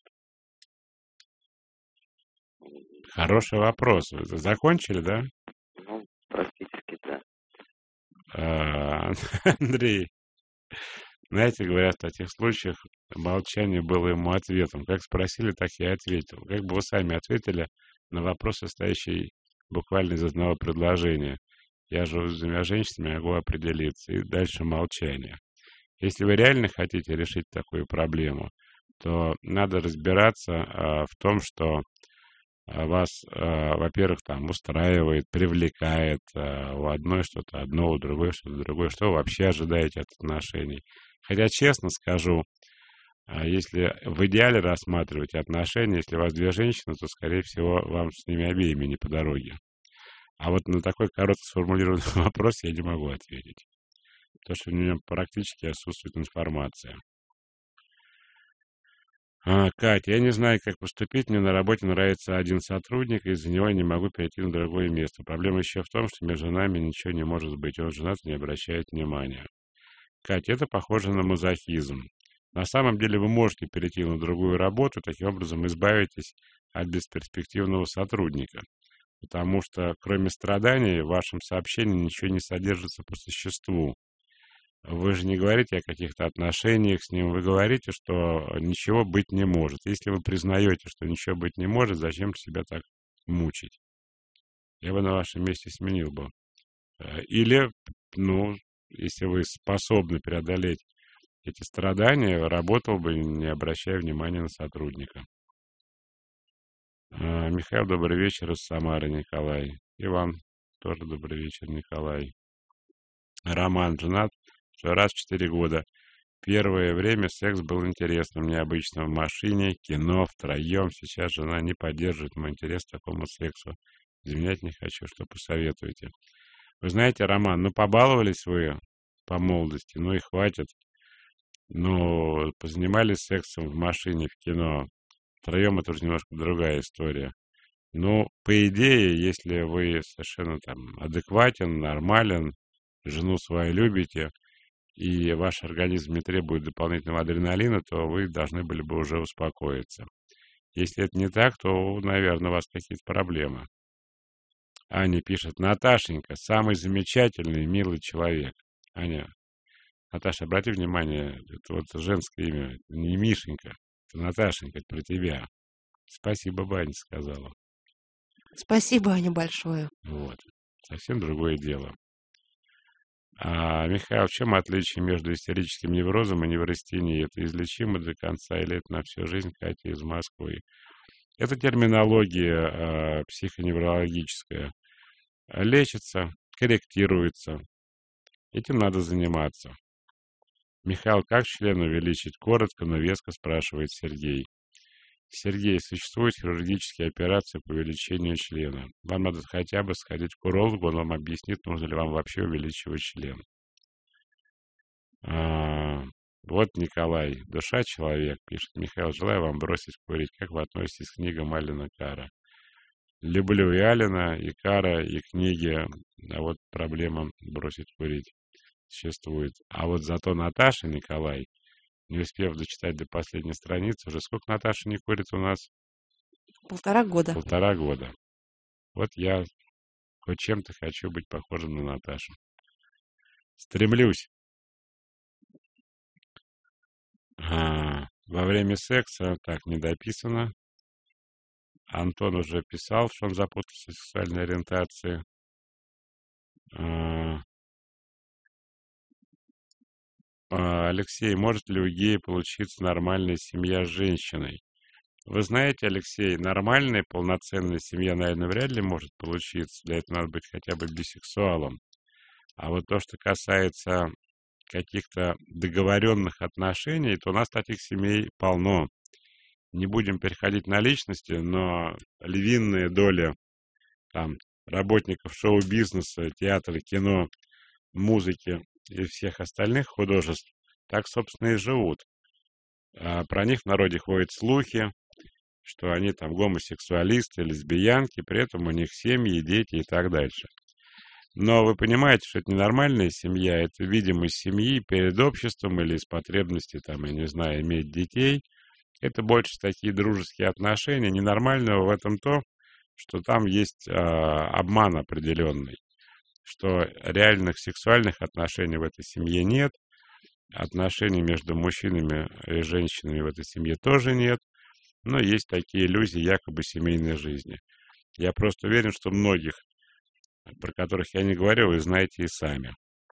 Хороший вопрос. Вы закончили, да? Ну, практически, да. А, Андрей, знаете, говорят, в таких случаях молчание было ему ответом. Как спросили, так я и ответил. Как бы вы сами ответили на вопрос, состоящий буквально из одного предложения. Я живу с двумя женщинами, могу определиться. И дальше молчание. Если вы реально хотите решить такую проблему, то надо разбираться а, в том, что а, вас, а, во-первых, там устраивает, привлекает а, у одной что-то одно, у другой что-то другое. Что вы вообще ожидаете от отношений? Хотя, честно скажу, а, если в идеале рассматривать отношения, если у вас две женщины, то, скорее всего, вам с ними обеими не по дороге. А вот на такой коротко сформулированный вопрос я не могу ответить. Потому что у меня практически отсутствует информация. А, Катя, я не знаю, как поступить. Мне на работе нравится один сотрудник, и из-за него я не могу перейти на другое место. Проблема еще в том, что между нами ничего не может быть. Он женат и не обращает внимания. Катя, это похоже на мазохизм. На самом деле вы можете перейти на другую работу, таким образом избавитесь от бесперспективного сотрудника. Потому что, кроме страданий, в вашем сообщении ничего не содержится по существу. Вы же не говорите о каких-то отношениях с ним, вы говорите, что ничего быть не может. Если вы признаете, что ничего быть не может, зачем себя так мучить? Я бы на вашем месте сменил бы. Или, ну, если вы способны преодолеть эти страдания, работал бы, не обращая внимания на сотрудника. Михаил, добрый вечер из Самары, Николай. И вам тоже добрый вечер, Николай. Роман, женат уже раз в четыре года. Первое время секс был интересным, необычным в машине, кино, втроем. Сейчас жена не поддерживает мой интерес к такому сексу. Изменять не хочу, что посоветуете. Вы знаете, Роман, ну побаловались вы по молодости, ну и хватит. Ну, позанимались сексом в машине, в кино. Втроем это уже немножко другая история. Но, по идее, если вы совершенно там адекватен, нормален, жену свою любите, и ваш организм не требует дополнительного адреналина, то вы должны были бы уже успокоиться. Если это не так, то, наверное, у вас какие-то проблемы. Аня пишет, Наташенька, самый замечательный, милый человек. Аня, Наташа, обрати внимание, это вот женское имя, не Мишенька. Наташенька, это про тебя. Спасибо, Баня сказала. Спасибо, Аня, большое. Вот. Совсем другое дело. А, Михаил, в чем отличие между истерическим неврозом и неврастенией? Это излечимо до конца или это на всю жизнь? Катя из Москвы. Это терминология а, психоневрологическая. Лечится, корректируется. Этим надо заниматься. Михаил, как член увеличить? Коротко, но веско спрашивает Сергей. Сергей, существуют хирургические операции по увеличению члена. Вам надо хотя бы сходить к урологу, он вам объяснит, нужно ли вам вообще увеличивать член. А, вот Николай, душа человек, пишет. Михаил, желаю вам бросить курить. Как вы относитесь к книгам Алина Карра? Люблю и Алина, и Карра, и книги, а вот проблема бросить курить существует. А вот зато Наташа, Николай, не успев дочитать до последней страницы, уже сколько Наташа не курит у нас? Полтора года. Полтора года. Вот я хоть чем-то хочу быть похожим на Наташу. Стремлюсь. А, во время секса, так, не дописано. Антон уже писал, что он запутался в сексуальной ориентации. А, Алексей, может ли у гея получиться нормальная семья с женщиной? Вы знаете, Алексей, нормальная полноценная семья, наверное, вряд ли может получиться. Для этого надо быть хотя бы бисексуалом. А вот то, что касается каких-то договоренных отношений, то у нас таких семей полно. Не будем переходить на личности, но львиная доля там, работников шоу-бизнеса, театра, кино, музыки и всех остальных художеств так, собственно, и живут. А про них в народе ходят слухи, что они там гомосексуалисты, лесбиянки, при этом у них семьи, дети и так дальше. Но вы понимаете, что это ненормальная семья, это видимость семьи перед обществом или из потребности, там, я не знаю, иметь детей. Это больше такие дружеские отношения. Ненормального в этом то, что там есть а, обман определенный, что реальных сексуальных отношений в этой семье нет, отношений между мужчинами и женщинами в этой семье тоже нет, но есть такие иллюзии якобы семейной жизни. Я просто уверен, что многих, про которых я не говорю, вы знаете и сами.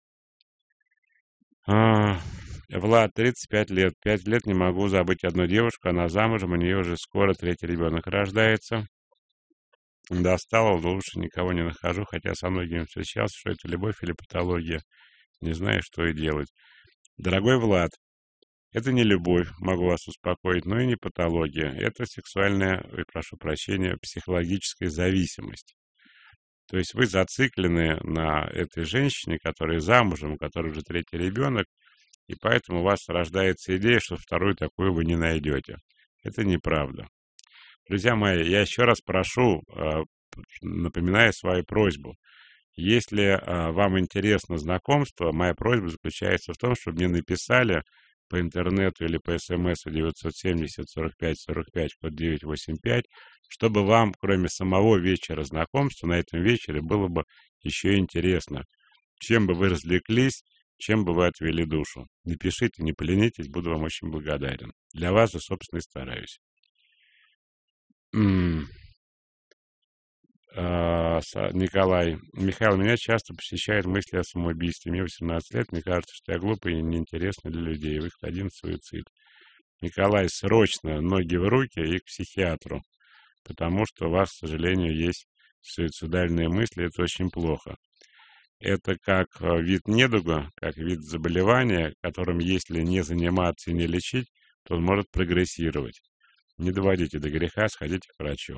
А, Влад, тридцать пять лет. пять лет не могу забыть одну девушку, она замужем, у нее уже скоро третий ребенок рождается. Достала, лучше никого не нахожу, хотя со многими встречался, что это любовь или патология. Не знаю, что и делать. Дорогой Влад, это не любовь, могу вас успокоить, но и не патология. Это сексуальная, ой, прошу прощения, психологическая зависимость. То есть вы зациклены на этой женщине, которая замужем, у которой уже третий ребенок, и поэтому у вас рождается идея, что вторую такую вы не найдете. Это неправда. Друзья мои, я еще раз прошу, напоминаю свою просьбу. Если вам интересно знакомство, моя просьба заключается в том, чтобы мне написали по интернету или по смс девятьсот семьдесят сорок пять сорок пять, код девятьсот восемьдесят пять, чтобы вам, кроме самого вечера знакомства, на этом вечере было бы еще интересно, чем бы вы развлеклись, чем бы вы отвели душу. Напишите, не поленитесь, буду вам очень благодарен. Для вас же, собственно, и стараюсь. Николай. Михаил, меня часто посещают мысли о самоубийстве. Мне восемнадцать лет, мне кажется, что я глупый и неинтересный для людей. Выход один — суицид. Николай, срочно ноги в руки и к психиатру, потому что у вас, к сожалению, есть суицидальные мысли, это очень плохо. Это как вид недуга, как вид заболевания, которым, если не заниматься и не лечить, то он может прогрессировать. Не доводите до греха, сходите к врачу.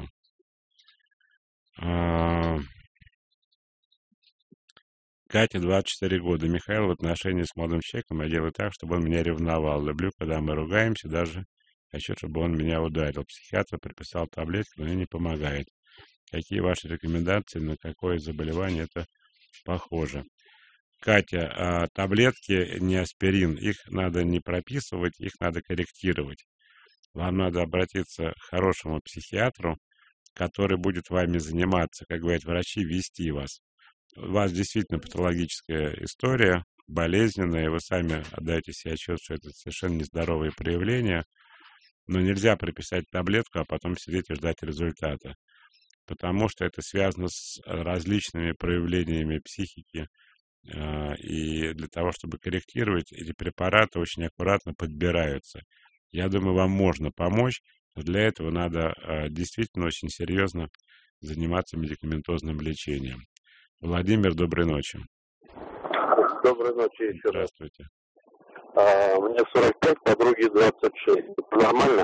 Катя, двадцать четыре года. Михаил, в отношении с молодым человеком я делаю так, чтобы он меня ревновал. Люблю, когда мы ругаемся, даже хочу, чтобы он меня ударил. Психиатр прописал таблетки, но они не помогают. Какие ваши рекомендации, на какое заболевание это похоже? Катя, а таблетки не аспирин, их надо не прописывать, их надо корректировать. Вам надо обратиться к хорошему психиатру, который будет вами заниматься, как говорят врачи, вести вас. У вас действительно патологическая история, болезненная, вы сами отдаете себе отчет, что это совершенно нездоровые проявления, но нельзя прописать таблетку, а потом сидеть и ждать результата, потому что это связано с различными проявлениями психики, и для того, чтобы корректировать, эти препараты очень аккуратно подбираются. Я думаю, вам можно помочь. Для этого надо э, действительно очень серьезно заниматься медикаментозным лечением. Владимир, доброй ночи. Доброй ночи еще раз. Здравствуйте. А, мне сорок пять, подруге двадцать шесть. Это нормально?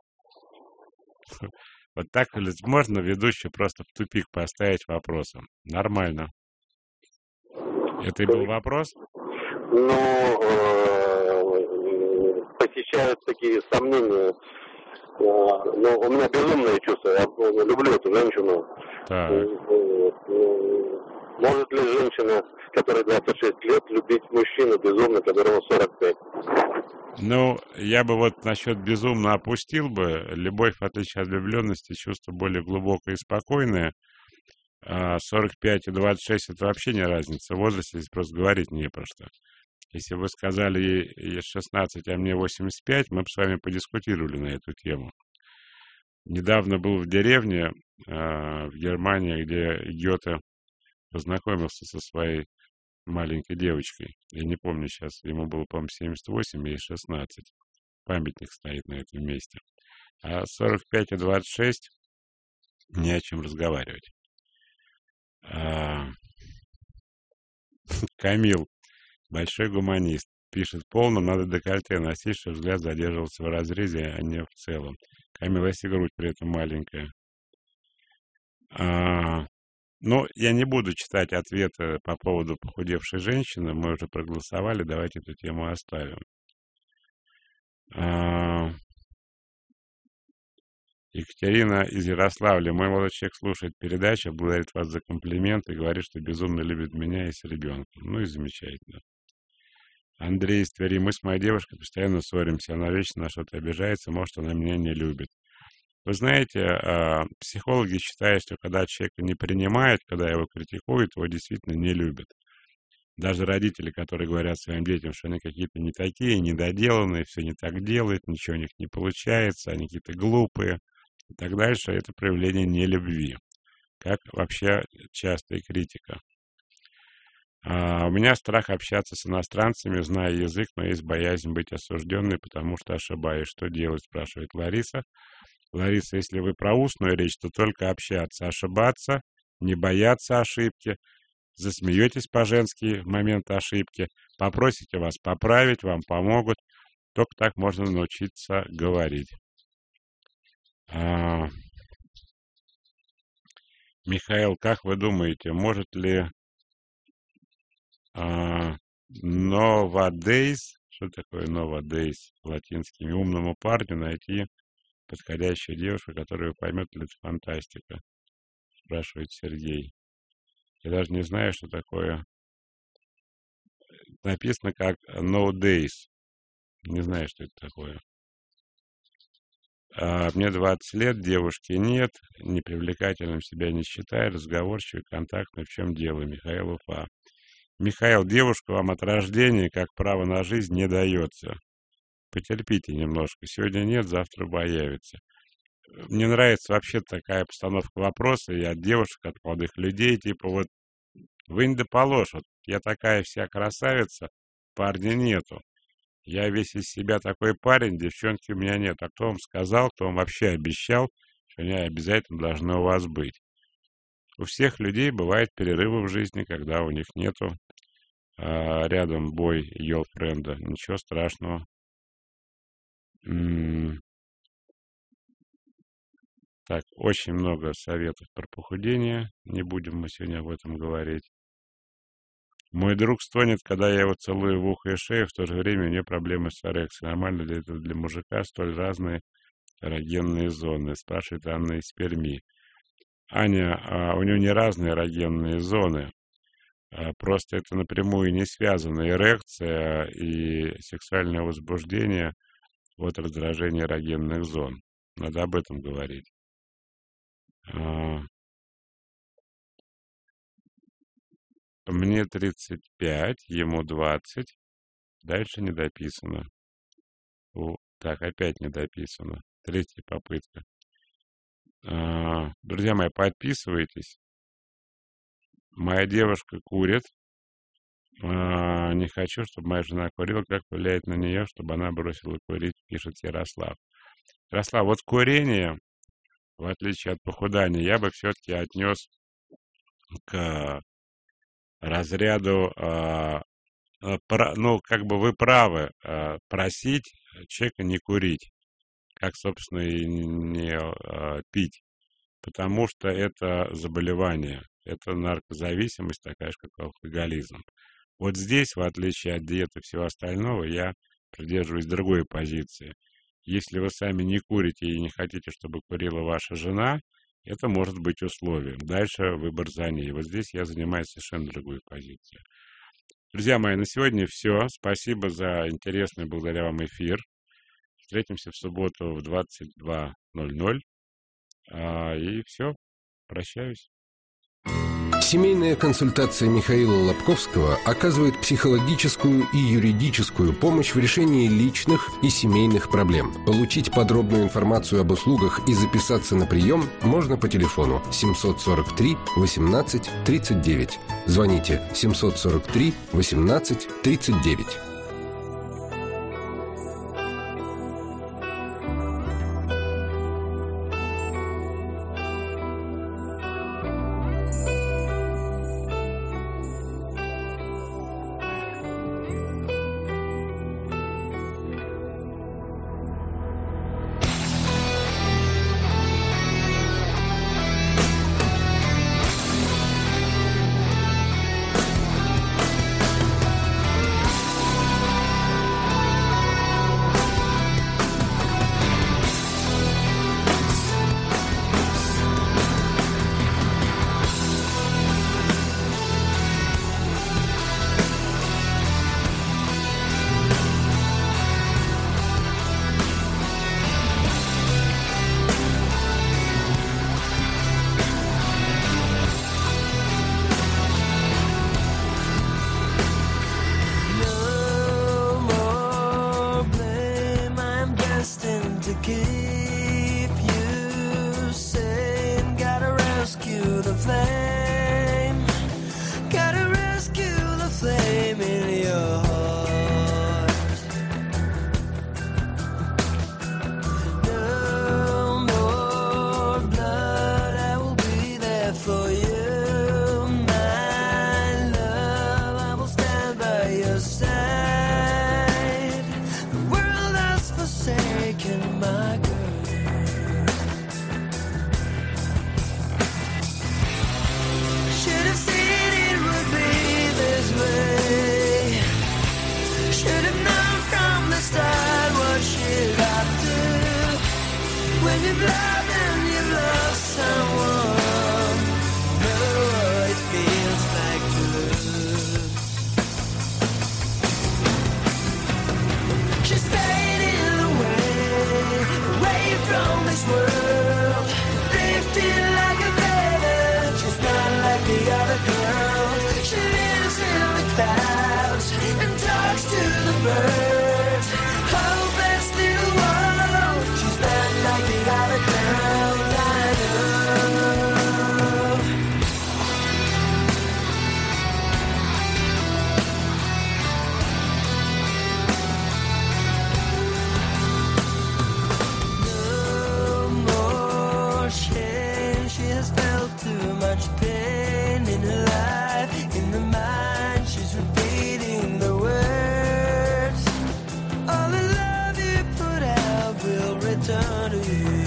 Вот так можно ведущий просто в тупик поставить вопросом. Нормально. Это и был вопрос? Ну, э, посещают такие сомнения. Но у меня безумные чувства, я люблю эту женщину. Так. Может ли женщина, которой двадцать шесть лет, любить мужчину безумно, которому сорок пять? Ну, я бы вот насчет безумно опустил бы. Любовь, в отличие от влюбленности, чувство более глубокое и спокойное. А сорок пять и двадцать шесть это вообще не разница в возрасте, здесь просто говорить не про что. Если вы сказали ей шестнадцать, а мне восемьдесят пять, мы бы с вами подискутировали на эту тему. Недавно был в деревне э, в Германии, где Гёте познакомился со своей маленькой девочкой. Я не помню сейчас, ему было, по-моему, семьдесят восемь и шестнадцать. Памятник стоит на этом месте. А сорок пять и двадцать шесть не о чем разговаривать. А... Камил. Большой гуманист. Пишет, полно надо декольте носить, чтобы взгляд задерживался в разрезе, а не в целом. Камила, если грудь при этом маленькая. А, ну, я не буду читать ответы по поводу похудевшей женщины. Мы уже проголосовали, давайте эту тему оставим. А, Екатерина из Ярославля. Мой молодой человек слушает передачу, благодарит вас за комплимент и говорит, что безумно любит меня и с ребенком. Ну и замечательно. Андрей из Твери. Мы с моей девушкой постоянно ссоримся. Она вечно на что-то обижается, может, она меня не любит. Вы знаете, психологи считают, что когда человека не принимают, когда его критикуют, его действительно не любят. Даже родители, которые говорят своим детям, что они какие-то не такие, недоделанные, все не так делают, ничего у них не получается, они какие-то глупые и так дальше, это проявление нелюбви, как вообще частая критика. А у меня страх общаться с иностранцами, зная язык, но есть боязнь быть осужденной, потому что ошибаюсь. Что делать, спрашивает Лариса. Лариса, если вы про устную речь, то только общаться, ошибаться, не бояться ошибки, засмеетесь по-женски в момент ошибки, попросите вас поправить, вам помогут. Только так можно научиться говорить. А... Михаил, как вы думаете, может ли а... Nowadays, что такое Nowadays латинскими, умному парню найти подходящую девушку, которая поймет, ли это фантастика? Спрашивает Сергей. Я даже не знаю, что такое. Написано как Nowadays. Не знаю, что это такое. А, мне двадцать лет, девушки нет, непривлекательным себя не считаю, разговорчивый, контактный. В чем дело? Михаил Уфа. Михаил, девушка вам от рождения, как право на жизнь, не дается. Потерпите немножко. Сегодня нет, завтра появится. Мне нравится вообще такая постановка вопроса и от девушек, от молодых людей, типа вот вы не доположь, вот я такая вся красавица, парня нету. Я весь из себя такой парень, девчонки у меня нет. А кто вам сказал, кто вам вообще обещал, что они обязательно должны у вас быть? У всех людей бывают перерывы в жизни, когда у них нету а, рядом бой girlfriend. Ничего страшного. М-м- Так, очень много советов про похудение. Не будем мы сегодня об этом говорить. Мой друг стонет, когда я его целую в ухо и шею, в то же время у него проблемы с эрекцией. Нормально ли это для мужика? Столь разные эрогенные зоны, спрашивает Анна из Перми. Аня, а у него не разные эрогенные зоны, а просто это напрямую не связано. Эрекция и сексуальное возбуждение от раздражения эрогенных зон. Надо об этом говорить. А... Мне тридцать пять, ему двадцать. Дальше не дописано. О, так, опять не дописано. Третья попытка. А, друзья мои, подписывайтесь. Моя девушка курит. А, не хочу, чтобы моя жена курила. Как влияет на нее, чтобы она бросила курить, пишет Ярослав. Ярослав, вот курение, в отличие от похудания, я бы все-таки отнес к разряду, э, про, ну, как бы вы правы, э, просить человека не курить, как, собственно, и не э, пить, потому что это заболевание, это наркозависимость, такая же, как алкоголизм. Вот здесь, в отличие от диеты и всего остального, я придерживаюсь другой позиции. Если вы сами не курите и не хотите, чтобы курила ваша жена, это может быть условием. Дальше выбор за ней. Вот здесь я занимаю совершенно другую позицию. Друзья мои, на сегодня все. Спасибо за интересный, благодаря вам, эфир. Встретимся в субботу в двадцать два ноль ноль. А, и все. Прощаюсь. Семейная консультация Михаила Лобковского оказывает психологическую и юридическую помощь в решении личных и семейных проблем. Получить подробную информацию об услугах и записаться на прием можно по телефону семьсот сорок три восемнадцать тридцать девять. Звоните семьсот сорок три восемнадцать тридцать девять. birds. Oh, best in the world. She's bad like the other girls I know. No more shame. She has felt too much pain in her life. In the mind, she's repeating the words. All the love you put out will return to you.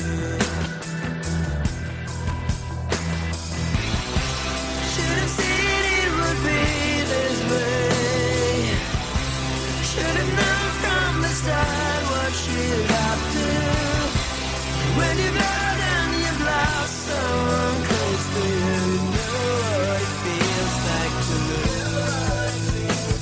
Should have seen it would be this way. Should have known from the start what she'd have to. When you've loved and you've lost someone close to you, you know what it feels like to lose.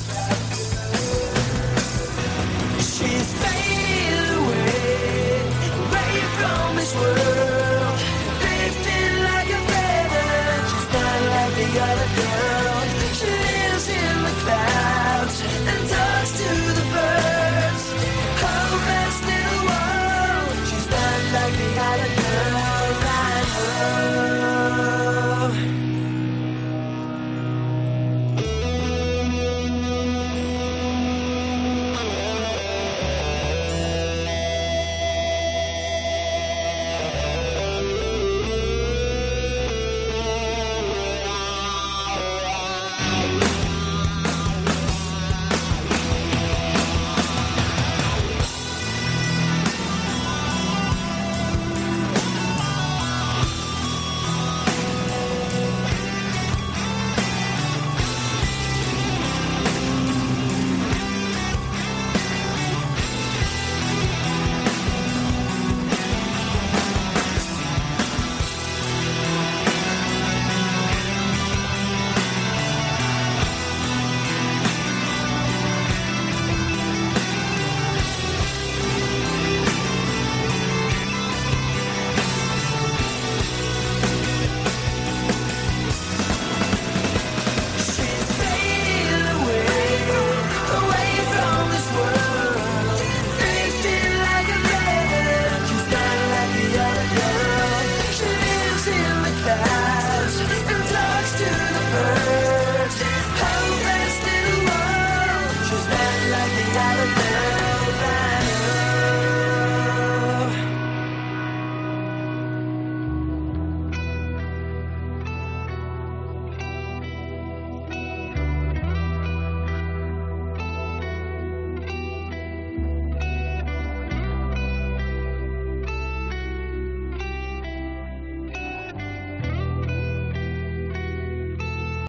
She's faded away, away from this world, drifting like a feather. She's not like the other girls.